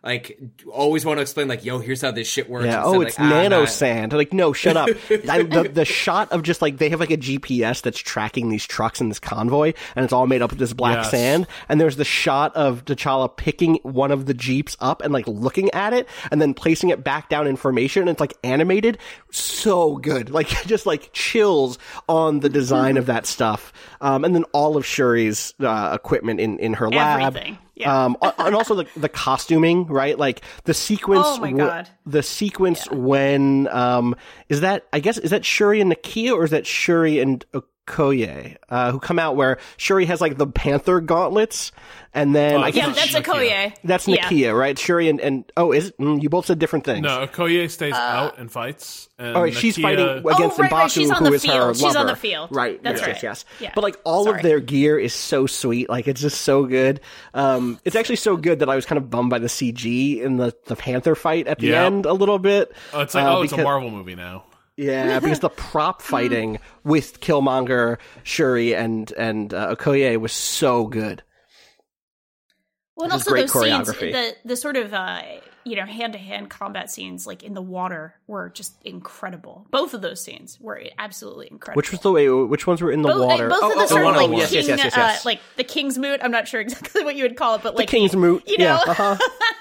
like always want to explain like, yo, here's how this shit works. Yeah. Instead, It's like, nano sand. Like, no, shut up. The shot of just like they have like a GPS that's tracking these trucks in this convoy, and it's all made up of this black sand. And there's the shot of T'Challa picking one of the jeeps up and like looking at it, and then placing it back down in formation. And it's like animated, so good. Like just like chills on the design of that stuff. And then all of Shuri's equipment in her lab. Everything. Yeah. And also the costuming, right? Like the sequence. Oh my God. The sequence when is that Shuri and Nakia, or is that Shuri and Okoye who come out where Shuri has like the Panther gauntlets, and then I guess that's Okoye. That's Nakia, right? Shuri and is it? You both said different things. No, Okoye stays out and fights. And right, she's fighting against right, M'Baku, she's on who the is her field. lover. She's on the field. Right, That's yes, right. yes. Yeah. But like all of their gear is so sweet. Like it's just so good. It's actually so good that I was kind of bummed by the CG in the Panther fight at the end a little bit. Oh, it's like, it's a Marvel movie now. Yeah, because the prop fighting with Killmonger, Shuri, and Okoye was so good. Well, and also those scenes, the sort of hand-to-hand combat scenes, like in the water, were just incredible. Both of those scenes were absolutely incredible. Which ones were in the water? Both of the sort of like king, yes. like the King's Moot. I'm not sure exactly what you would call it, but like the King's Moot. You know, yeah,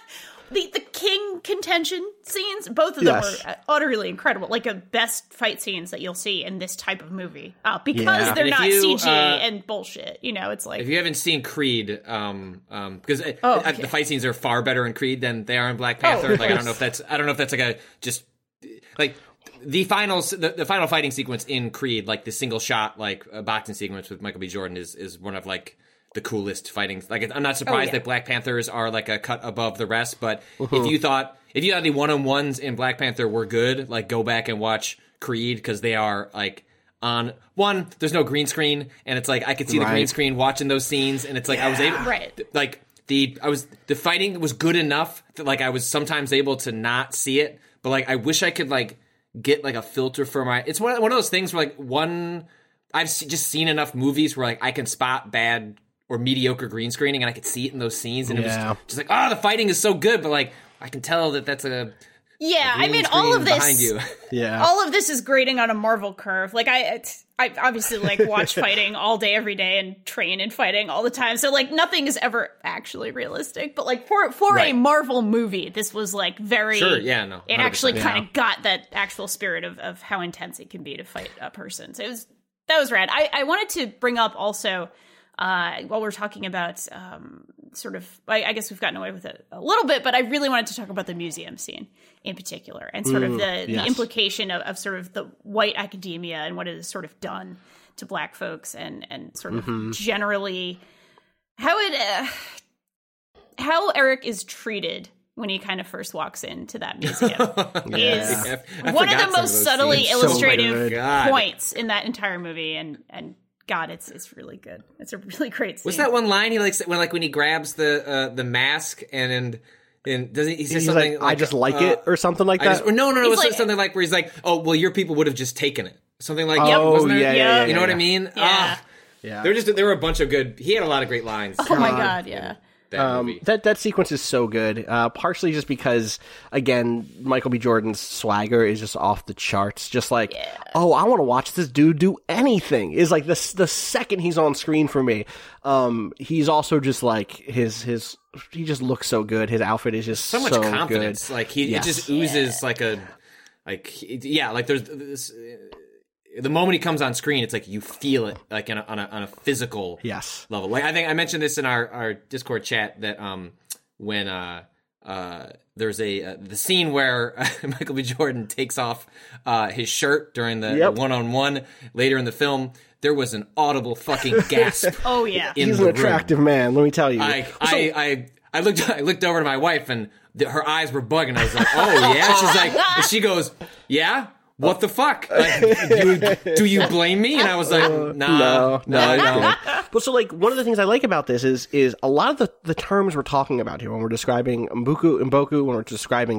the king contention scenes. Both of them were utterly incredible. Like the best fight scenes that you'll see in this type of movie, because they're not CG and bullshit. You know, it's like if you haven't seen Creed, because the fight scenes are far better in Creed than they are in Black Panther. Like I don't know if that's like a just like. The final fighting sequence in Creed, like the single shot, like boxing sequence with Michael B. Jordan, is one of like the coolest fighting. Like I'm not surprised that Black Panthers are like a cut above the rest. But if you thought the one-on-ones in Black Panther were good, like go back and watch Creed, because they are like on one. There's no green screen, and it's like I could see the green screen watching those scenes, and it's like I was able like the fighting was good enough that like I was sometimes able to not see it, but like I wish I could like get like a filter for my. It's one of those things where like I've just seen enough movies where like I can spot bad or mediocre green screening, and I could see it in those scenes, and it was just like, the fighting is so good, but like I can tell that's a I mean, all of this behind you. all of this is grading on a Marvel curve. Like I obviously like watch fighting all day, every day, and train in fighting all the time. So like nothing is ever actually realistic. But like for a Marvel movie, this was like very It actually kind of got that actual spirit of how intense it can be to fight a person. So that was rad. I wanted to bring up also. While we're talking about sort of, I guess we've gotten away with it a little bit, but I really wanted to talk about the museum scene in particular, and sort of the implication of sort of the white academia and what it has sort of done to Black folks, and sort of generally how Eric is treated when he kind of first walks into that museum is one of the most subtly illustrative points in that entire movie, and God, it's really good. It's a really great scene. What's that one line he likes when he grabs the mask and does he say something like I just like it or something like that? No. It's like, something like where he's like, oh well, your people would have just taken it. Something like wasn't there? Yeah, you know what I mean? Yeah. There were a bunch of good. He had a lot of great lines. Oh my God, yeah. That sequence is so good, partially just because, again, Michael B. Jordan's swagger is just off the charts. Just like, I want to watch this dude do anything. Is like the second he's on screen for me. He's also just like his he just looks so good. His outfit is just so much confidence. Good. Like it just oozes there's this. The moment he comes on screen, it's like you feel it, like on a physical level. Like I think I mentioned this in our Discord chat that when there's the scene where Michael B. Jordan takes off his shirt during the one-on-one later in the film, there was an audible fucking gasp. Oh yeah, he's an attractive man. Let me tell you. I looked over to my wife and her eyes were bugging. I was like, oh yeah. She's like, and she goes, yeah. What the fuck? Like, do you blame me? And I was like, no. But so, like, one of the things I like about this is a lot of the terms we're talking about here when we're describing M'Baku, when we're describing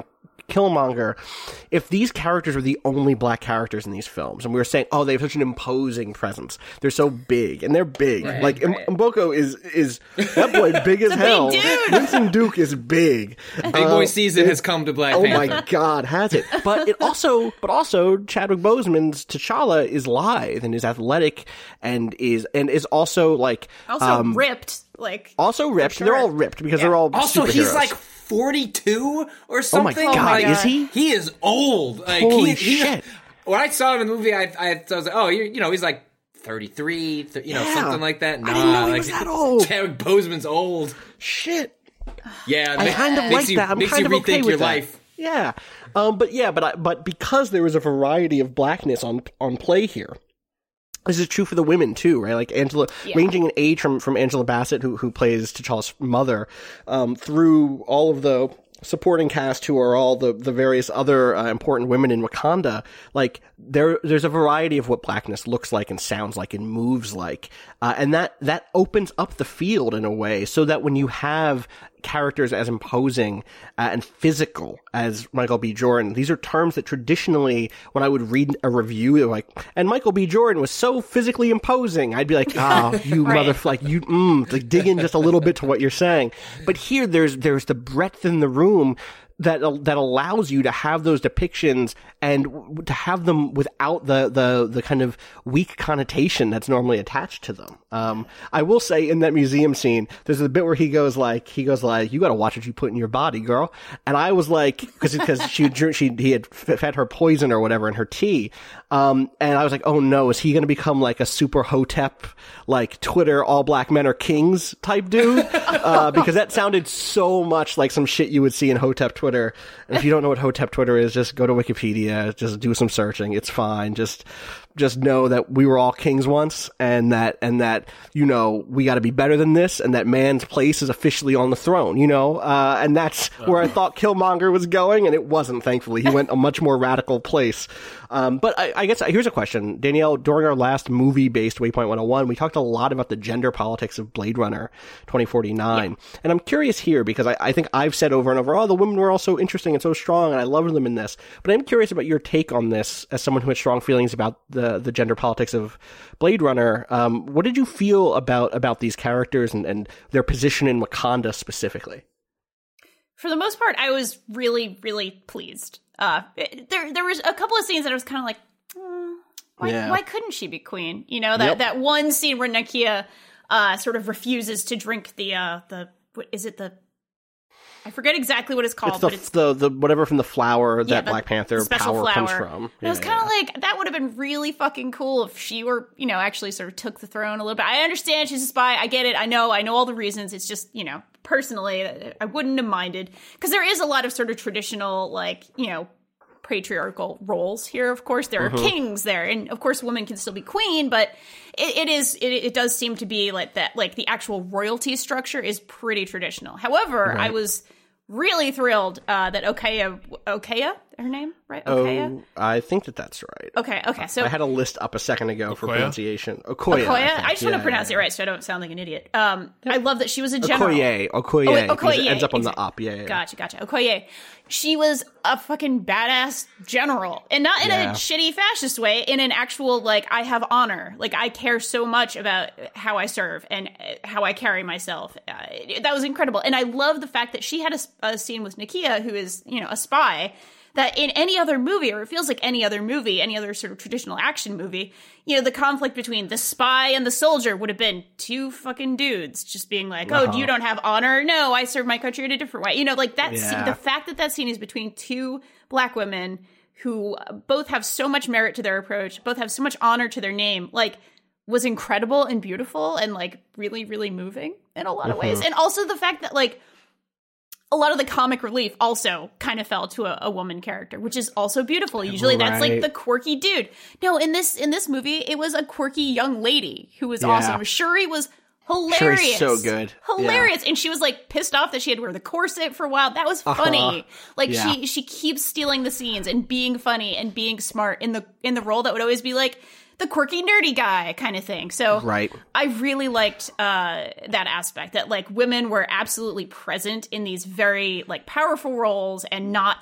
Killmonger, if these characters were the only black characters in these films, and we were saying, oh, they have such an imposing presence, they're so big, and they're big. Right, like right. Mboko is that boy big as hell. Big dude. Winston Duke is big. Big boy season has come to Black Panther. Oh my God, has it? But also Chadwick Boseman's T'Challa is lithe and is athletic and is also like ripped. Like also ripped. sure. They're all ripped because they're all Also, he's superheroes. like 42 or something. Oh my God, is he? He is old. Like, Holy shit. When I saw him in the movie, I was like, oh, he's like 33, something like that. I didn't know he was that old. Chadwick Boseman's old. Shit. Yeah, I kind of like that. I'm makes kind you of okay rethink with your that. life. Yeah. But because there was a variety of blackness on play here. This is true for the women too, right? Like Angela, ranging in age from Angela Bassett, who plays T'Challa's mother, through all of the supporting cast who are all the various other important women in Wakanda. Like there's a variety of what blackness looks like and sounds like and moves like, and that opens up the field in a way so that when you have characters as imposing and physical as Michael B. Jordan, these are terms that traditionally, when I would read a review, like, and Michael B. Jordan was so physically imposing, I'd be like, you right. like dig in just a little bit to what you're saying. But here, there's the breadth in the room that allows you to have those depictions and to have them without the kind of weak connotation that's normally attached to them. I will say in that museum scene, there's a bit where he goes like, you got to watch what you put in your body, girl. And I was like, because he had fed her poison or whatever in her tea. And I was like, oh no, is he going to become like a super Hotep, like Twitter, all black men are kings type dude? Because that sounded so much like some shit you would see in Hotep Twitter. And if you don't know what Hotep Twitter is, just go to Wikipedia, just do some searching. It's fine. Just know that we were all kings once, and that we got to be better than this, and that man's place is officially on the throne, and that's where I thought Killmonger was going, and it wasn't, thankfully. He went a much more radical place. But I guess here's a question. Danielle, during our last movie-based Waypoint 101, we talked a lot about the gender politics of Blade Runner 2049. Yeah. And I'm curious here, because I think I've said over and over, the women were all so interesting and so strong, and I loved them in this. But I'm curious about your take on this as someone who had strong feelings about the gender politics of Blade Runner. What did you feel about these characters and their position in Wakanda specifically? For the most part, I was really, really pleased. There was a couple of scenes that I was kind of like, why couldn't she be queen? That one scene where Nakia sort of refuses to drink what is it, I forget exactly what it's called, but it's the whatever from the flower that Black Panther power flower comes from. It was kind of like, that would have been really fucking cool if she were, actually sort of took the throne a little bit. I understand she's a spy. I get it. I know all the reasons. It's just, personally, I wouldn't have minded, because there is a lot of sort of traditional, like, patriarchal roles here. Of course, there are kings there, and of course, women can still be queen, but it does seem to be like that. Like the actual royalty structure is pretty traditional. However, right. I was really thrilled that Okoye, her name, right? Okoye? I think that's right. Okay. So I had a list up a second ago for pronunciation. Okoye. I just want to pronounce it right so I don't sound like an idiot. I love that she was a general. Okoye. Okoye. It ends up on the up. Yeah. Gotcha. Okoye. She was a fucking badass general, and not in a shitty fascist way, in an actual, like, I have honor. Like, I care so much about how I serve and how I carry myself. That was incredible. And I love the fact that she had a scene with Nakia, who is, a spy, that in any other movie, or it feels like any other movie, any other sort of traditional action movie, the conflict between the spy and the soldier would have been two fucking dudes just being like, oh, you don't have honor? No, I serve my country in a different way. Like that scene, the fact that scene is between two black women who both have so much merit to their approach, both have so much honor to their name, like, was incredible and beautiful and, like, really, really moving in a lot of ways. And also the fact that, like, a lot of the comic relief also kind of fell to a woman character, which is also beautiful. Usually that's like the quirky dude. No, in this movie, it was a quirky young lady who was awesome. Shuri was hilarious. Shuri's so good. Hilarious. Yeah. And she was, like, pissed off that she had to wear the corset for a while. That was funny. Like, she keeps stealing the scenes and being funny and being smart in the role that would always be like the quirky nerdy guy kind of thing. So I really liked that aspect, that, like, women were absolutely present in these very, like, powerful roles and not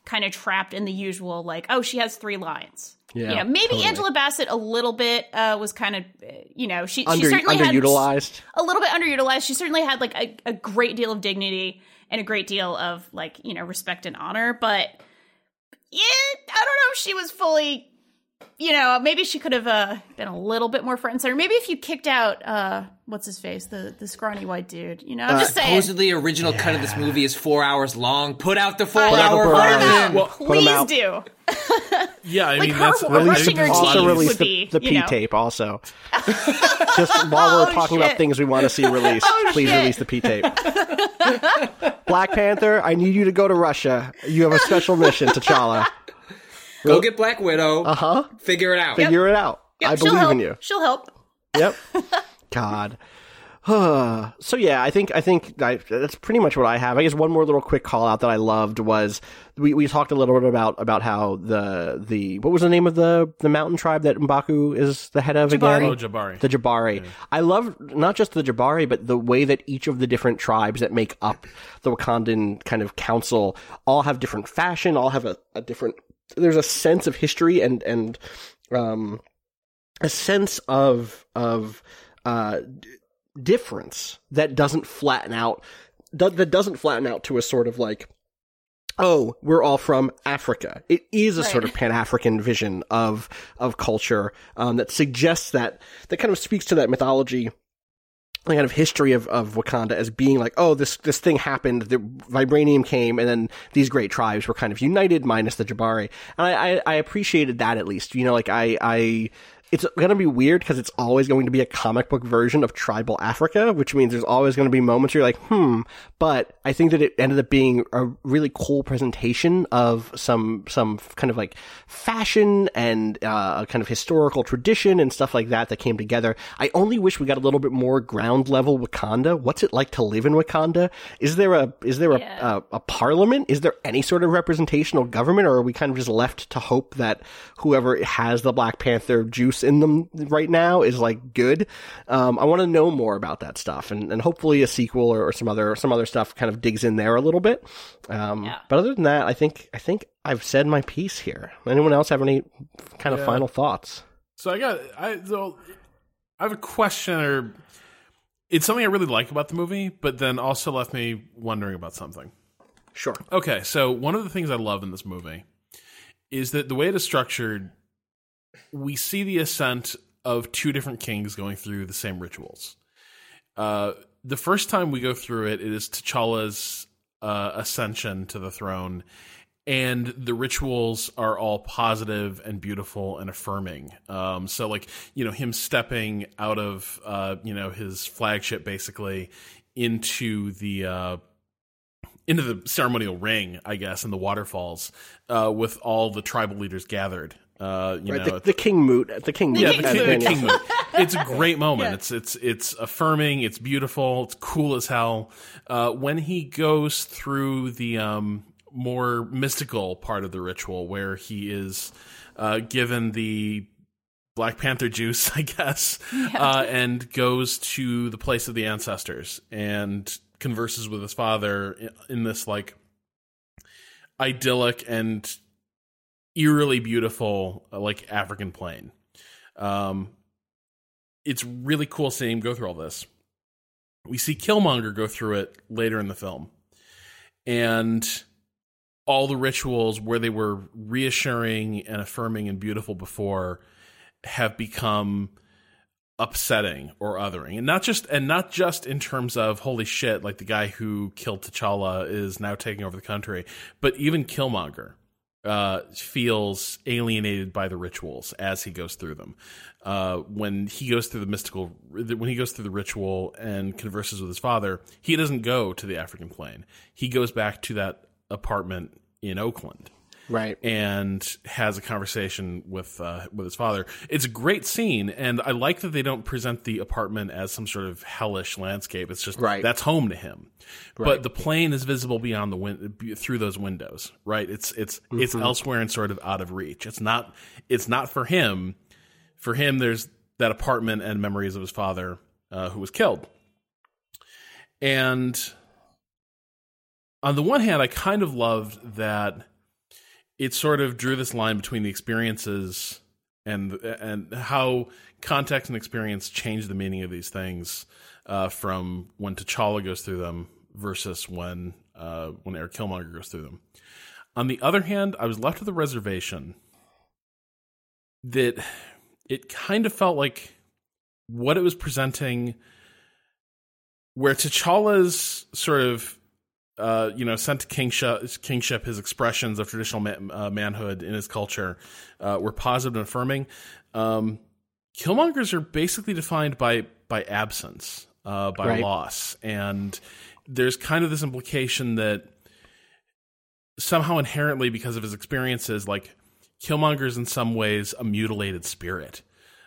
kind of trapped in the usual, like, oh, she has 3 lines. Yeah, maybe totally. Angela Bassett a little bit was kind of, she certainly underutilized. had a little bit underutilized. She certainly had like a great deal of dignity and a great deal of like, respect and honor. But yeah, I don't know if she was fully, maybe she could have been a little bit more front and center. Maybe if you kicked out, what's his face, the scrawny white dude, I'm just saying. Supposedly original cut of this movie is 4 hours long. Put out the 4-hour Put it out. version. Well, Please do. Yeah, I Like mean, her that's brushing her also teeth release would the be, P tape also. Just while we're talking about shit. things we want to see released, please shit. release the P tape. Black Panther, I need you to go to Russia. You have a special mission, T'Challa. Go get Black Widow. Uh-huh. Figure it out. Figure it out. Yep, I she'll believe help. in you. She'll help. Yep. God. So yeah, I think that's pretty much what I have. I guess one more little quick call out that I loved was we talked a little bit about how the what was the name of the mountain tribe that M'Baku is the head of Jabari. again? Oh, Jabari. The Jabari. Yeah. I love not just the Jabari, but the way that each of the different tribes that make up the Wakandan kind of council all have different fashion, all have a different. There's a sense of history and a sense of difference that doesn't flatten out. That doesn't flatten out to a sort of like, oh, we're all from Africa. It is a sort of Pan-African vision of culture that suggests that kind of speaks to that mythology, the kind of history of Wakanda as being like, oh, this thing happened, the vibranium came, and then these great tribes were kind of united, minus the Jabari. And I appreciated that at least. It's going to be weird because it's always going to be a comic book version of tribal Africa, which means there's always going to be moments where you're like, but I think that it ended up being a really cool presentation of some kind of like fashion and a kind of historical tradition and stuff like that came together. I only wish we got a little bit more ground level Wakanda. What's it like to live in Wakanda? Is there a parliament? Is there any sort of representational government, or are we kind of just left to hope that whoever has the Black Panther juice in them right now is like good? I want to know more about that stuff, and hopefully a sequel or some other stuff kind of digs in there a little bit. But other than that, I think I've said my piece here. Anyone else have any kind of final thoughts? So I have a question, or it's something I really like about the movie, but then also left me wondering about something. Sure. Okay, so one of the things I love in this movie is that the way it is structured, we see the ascent of 2 different kings going through the same rituals. The first time we go through it is T'Challa's ascension to the throne, and the rituals are all positive and beautiful and affirming. So like, him stepping out of, his flagship basically into the ceremonial ring, I guess, in the waterfalls, with all the tribal leaders gathered. The King Moot. The King Moot. Yeah, the King Moot. It's a great moment. Yeah. It's affirming. It's beautiful. It's cool as hell. When he goes through the more mystical part of the ritual, where he is given the Black Panther juice, I guess, and goes to the place of the ancestors and converses with his father in this like idyllic and eerily beautiful like African plain. It's really cool seeing him go through all this. We see Killmonger go through it later in the film, and all the rituals where they were reassuring and affirming and beautiful before have become upsetting or othering, and not just in terms of holy shit, like the guy who killed T'Challa is now taking over the country, but even Killmonger feels alienated by the rituals as he goes through them. When he goes through the ritual and converses with his father, he doesn't go to the African plain. He goes back to that apartment in Oakland. Right. And has a conversation with his father. It's a great scene, and I like that they don't present the apartment as some sort of hellish landscape. It's just that's home to him. Right. But the plane is visible beyond through those windows. Right. It's elsewhere and sort of out of reach. It's not for him. For him, there's that apartment and memories of his father who was killed. And on the one hand, I kind of loved that it sort of drew this line between the experiences and how context and experience change the meaning of these things from when T'Challa goes through them versus when Eric Killmonger goes through them. On the other hand, I was left with a reservation that it kind of felt like what it was presenting, where T'Challa's sort of sent to kingship, his expressions of traditional manhood in his culture were positive and affirming. Killmongers are basically defined by absence, by loss, and there's kind of this implication that somehow inherently, because of his experiences, like Killmonger's in some ways a mutilated spirit,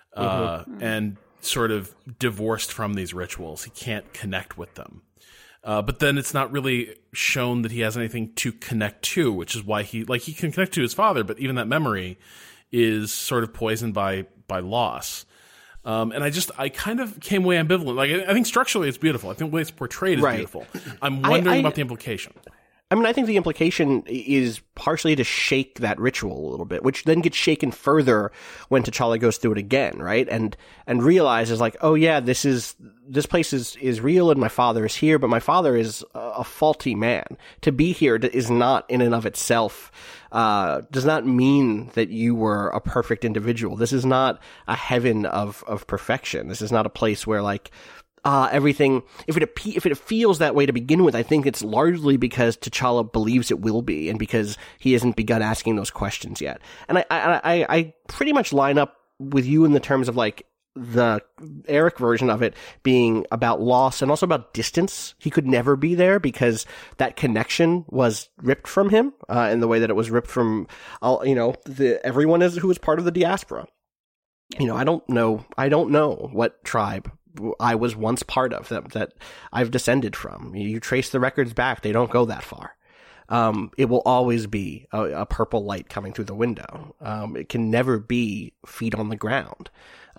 and sort of divorced from these rituals. He can't connect with them. But then it's not really shown that he has anything to connect to, which is why he can connect to his father, but even that memory is sort of poisoned by loss. And I kind of came away ambivalent. Like, I think structurally it's beautiful. I think the way it's portrayed is beautiful. I'm wondering about the implication. I mean, I think the implication is partially to shake that ritual a little bit, which then gets shaken further when T'Challa goes through it again, right? And realizes like, oh yeah, this place is real and my father is here, but my father is a faulty man. To be here is not in and of itself, does not mean that you were a perfect individual. This is not a heaven of perfection. This is not a place where like, everything, if it feels that way to begin with, I think it's largely because T'Challa believes it will be, and because he hasn't begun asking those questions yet. And I pretty much line up with you in the terms of like the Eric version of it being about loss and also about distance. He could never be there because that connection was ripped from him, in the way that it was ripped from, everyone who was part of the diaspora. I don't know what tribe I was once part of that I've descended from. You trace the records back, they don't go that far. It will always be a purple light coming through the window. It can never be feet on the ground.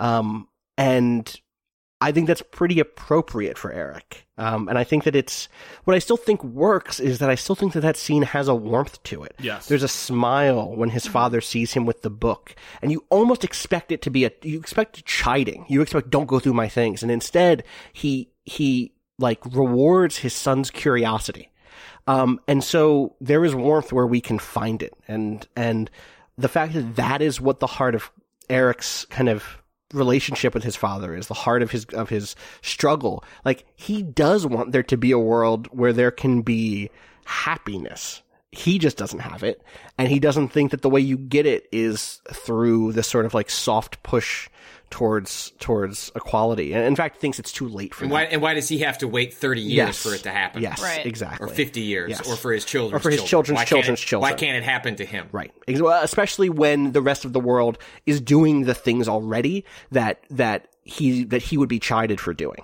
And I think that's pretty appropriate for Eric. And I think that what I still think works is that I still think that scene has a warmth to it. Yes. There's a smile when his father sees him with the book, and you almost expect it to be you expect chiding. You expect, don't go through my things. And instead, he like rewards his son's curiosity. And so there is warmth where we can find it. And the fact that is what the heart of Eric's kind of relationship with his father is, the heart of his struggle. Like, he does want there to be a world where there can be happiness. He just doesn't have it, and he doesn't think that the way you get it is through this sort of like soft push towards equality, and in fact thinks it's too late for that. And why does he have to wait 30 years for it to happen? Yes, right. Exactly. Or 50 years, yes. or for his children. Or for his children's children. Why can't it happen to him? Right. Especially when the rest of the world is doing the things already that he would be chided for doing.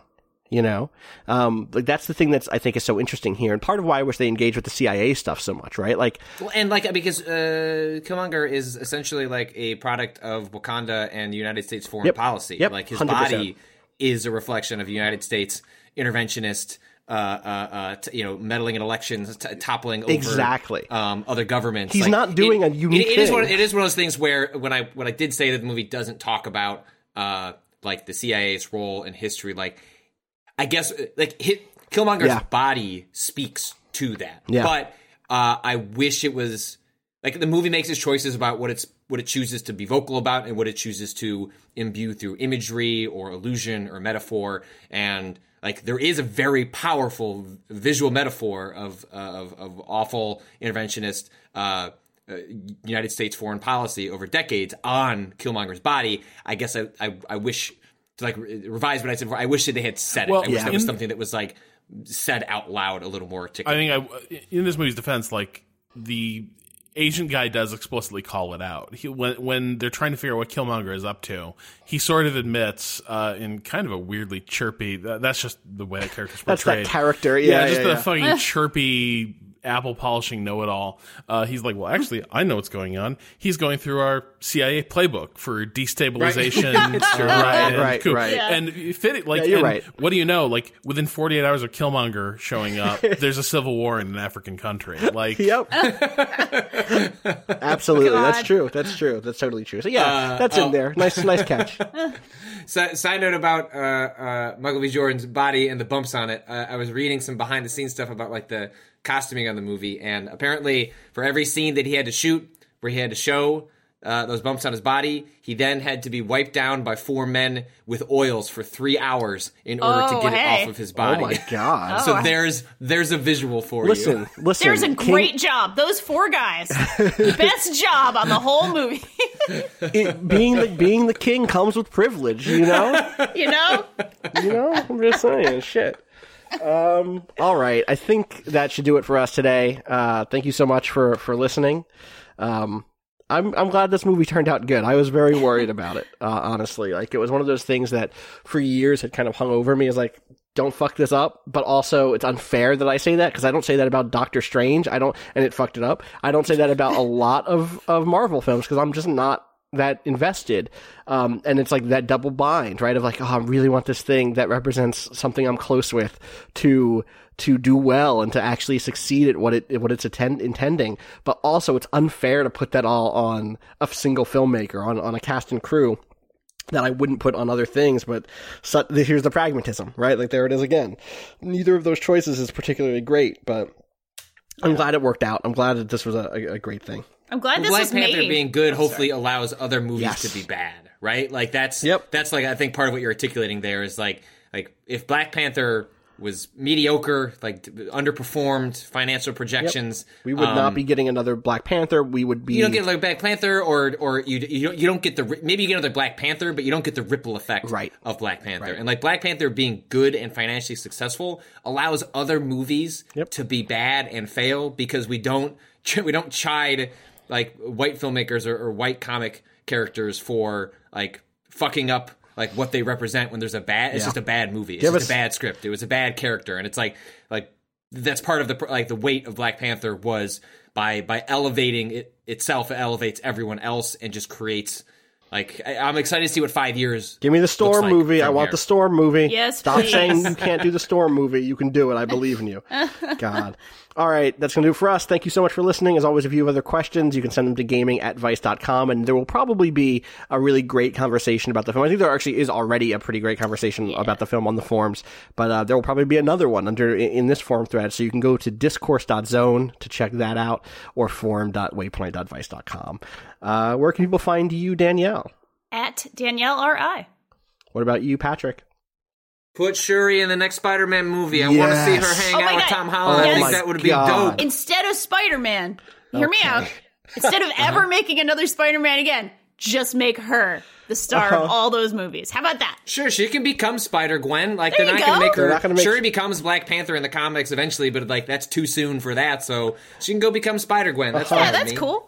Like that's the thing that's I think is so interesting here, and part of why I wish they engaged with the CIA stuff so much, right? Because Killmonger is essentially like a product of Wakanda and the United States foreign policy. Yep. Like his 100%. body is a reflection of United States interventionist, meddling in elections, toppling over exactly other governments. He's not doing a unique thing. It is one of those things where when I did say that the movie doesn't talk about like the CIA's role in history, like. I guess like Killmonger's body speaks to that, but I wish it was like the movie makes its choices about what it chooses to be vocal about and what it chooses to imbue through imagery or illusion or metaphor, and like there is a very powerful visual metaphor of awful interventionist United States foreign policy over decades on Killmonger's body. I guess I wish. To like revise what I said before, I wish that they had said it. I wish there was something that was like said out loud a little more articulate. I think in this movie's defense, like the agent guy does explicitly call it out. When they're trying to figure out what Killmonger is up to, he sort of admits in kind of a weirdly chirpy. That's just the way that character's portrayed. That's that character, the fucking chirpy apple polishing know-it-all. He's like, well, actually, I know what's going on. He's going through our CIA playbook for destabilization. Right. Yeah. And you're right. What do you know? Like, within 48 hours of Killmonger showing up, there's a civil war in an African country. Like, yep. Absolutely. God. That's true. That's totally true. So yeah, that's in there. Nice catch. Side note about Michael B. Jordan's body and the bumps on it. I was reading some behind the scenes stuff about like the costuming on the movie, and apparently for every scene that he had to shoot where he had to show those bumps on his body, he then had to be wiped down by 4 men with oils for 3 hours in order to get it off of his body. Oh my God. So there's a visual for you. Listen. There's a great job. Those 4 guys, best job on the whole movie. Being the king comes with privilege, you know? You know? I'm just saying, shit. All right. I think that should do it for us today. Thank you so much for listening. I'm glad this movie turned out good. I was very worried about it, honestly. Like, it was one of those things that for years had kind of hung over me as like, don't fuck this up. But also, it's unfair that I say that, because I don't say that about Doctor Strange. And it fucked it up. I don't say that about a lot of Marvel films, because I'm just not that invested. And it's like that double bind, right? Of like, oh, I really want this thing that represents something I'm close with to do well and to actually succeed at what it's intending. But also, it's unfair to put that all on a single filmmaker, on a cast and crew that I wouldn't put on other things. But here's the pragmatism, right? Like, there it is again. Neither of those choices is particularly great, but I'm glad it worked out. I'm glad that this was a great thing. I'm glad this Black was Panther made. being good hopefully allows other movies to be bad, right? Like, that's like, I think part of what you're articulating there is like if Black Panther was mediocre, like underperformed financial projections, we would not be getting another Black Panther. We would be. You don't get like Black Panther, or you don't get maybe you get another Black Panther, but you don't get the ripple effect of Black Panther. Right. And like Black Panther being good and financially successful allows other movies to be bad and fail, because we don't chide like white filmmakers or white comic characters for like fucking up like what they represent when there's it's just a bad movie. It's just a bad script. It was a bad character. And it's like that's part of the weight of Black Panther was by elevating it itself, it elevates everyone else and just creates like, I'm excited to see what 5 years. Give me the Storm movie. I want the Storm movie. Yes, Stop please. saying you can't do the Storm movie. You can do it. I believe in you. God. All right. That's going to do it for us. Thank you so much for listening. As always, if you have other questions, you can send them to gaming@vice.com, and there will probably be a really great conversation about the film. I think there actually is already a pretty great conversation about the film on the forums, but there will probably be another one in this forum thread. So you can go to discourse.zone to check that out, or forum.waypoint.vice.com. Where can people find you, Danielle? At Danielle R.I. What about you, Patrick? Put Shuri in the next Spider-Man movie. I want to see her hang out with Tom Holland. I think that would be dope. Instead of Spider-Man, hear me out. Instead of ever making another Spider-Man again, just make her the star of all those movies. How about that? Sure, she can become Spider-Gwen. Like, there they're not going to make her. Shuri becomes Black Panther in the comics eventually, but like that's too soon for that. So she can go become Spider-Gwen. That's fine. Yeah, that's cool.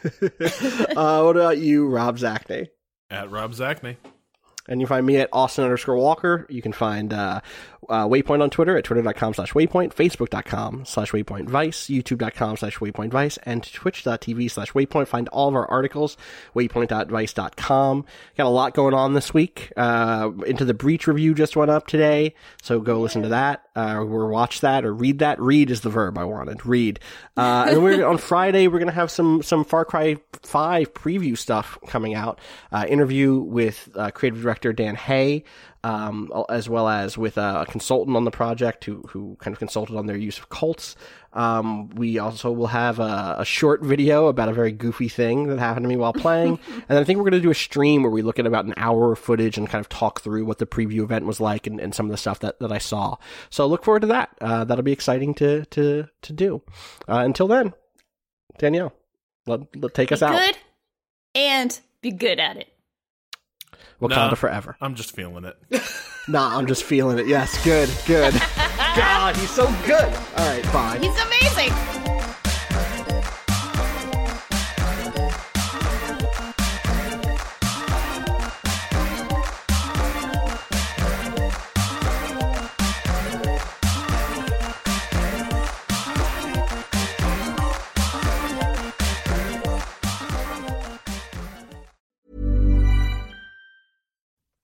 What about you, Rob Zachney? At Rob Zachney. And you find me at Austin_Walker. You can find Waypoint on Twitter at twitter.com/Waypoint, Facebook.com/WaypointVice, YouTube.com/WaypointVice, and Twitch.tv/Waypoint. Find all of our articles, Waypoint.vice.com. Got a lot going on this week. Into the Breach review just went up today, so go listen to that, or watch that, or read that. Read is the verb I wanted. Read. And then on Friday, we're going to have some Far Cry 5 preview stuff coming out. Interview with creative director Dan Hay, as well as with a consultant on the project who kind of consulted on their use of cults. We also will have a short video about a very goofy thing that happened to me while playing. And I think we're going to do a stream where we look at about an hour of footage and kind of talk through what the preview event was like and some of the stuff that I saw. So look forward to that. That'll be exciting to do. Until then, Danielle, take us out. Good and be good at it. Wakanda forever. I'm just feeling it. Nah, I'm just feeling it. Yes, good. God, he's so good. All right, bye. He's amazing.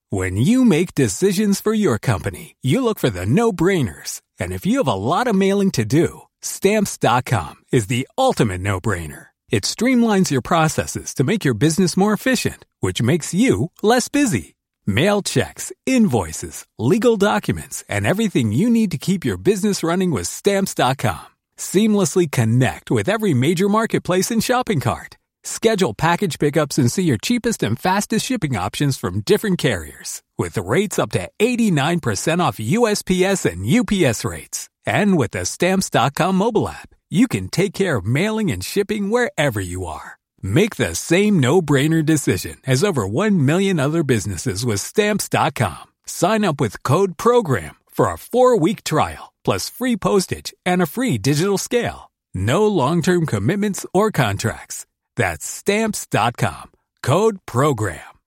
When you make decisions for your company, you look for the no-brainers. And if you have a lot of mailing to do, Stamps.com is the ultimate no-brainer. It streamlines your processes to make your business more efficient, which makes you less busy. Mail checks, invoices, legal documents, and everything you need to keep your business running with Stamps.com. Seamlessly connect with every major marketplace and shopping cart. Schedule package pickups and see your cheapest and fastest shipping options from different carriers, with rates up to 89% off USPS and UPS rates. And with the Stamps.com mobile app, you can take care of mailing and shipping wherever you are. Make the same no-brainer decision as over 1 million other businesses with Stamps.com. Sign up with code PROGRAM for a 4-week trial, plus free postage and a free digital scale. No long-term commitments or contracts. That's Stamps.com. Code PROGRAM.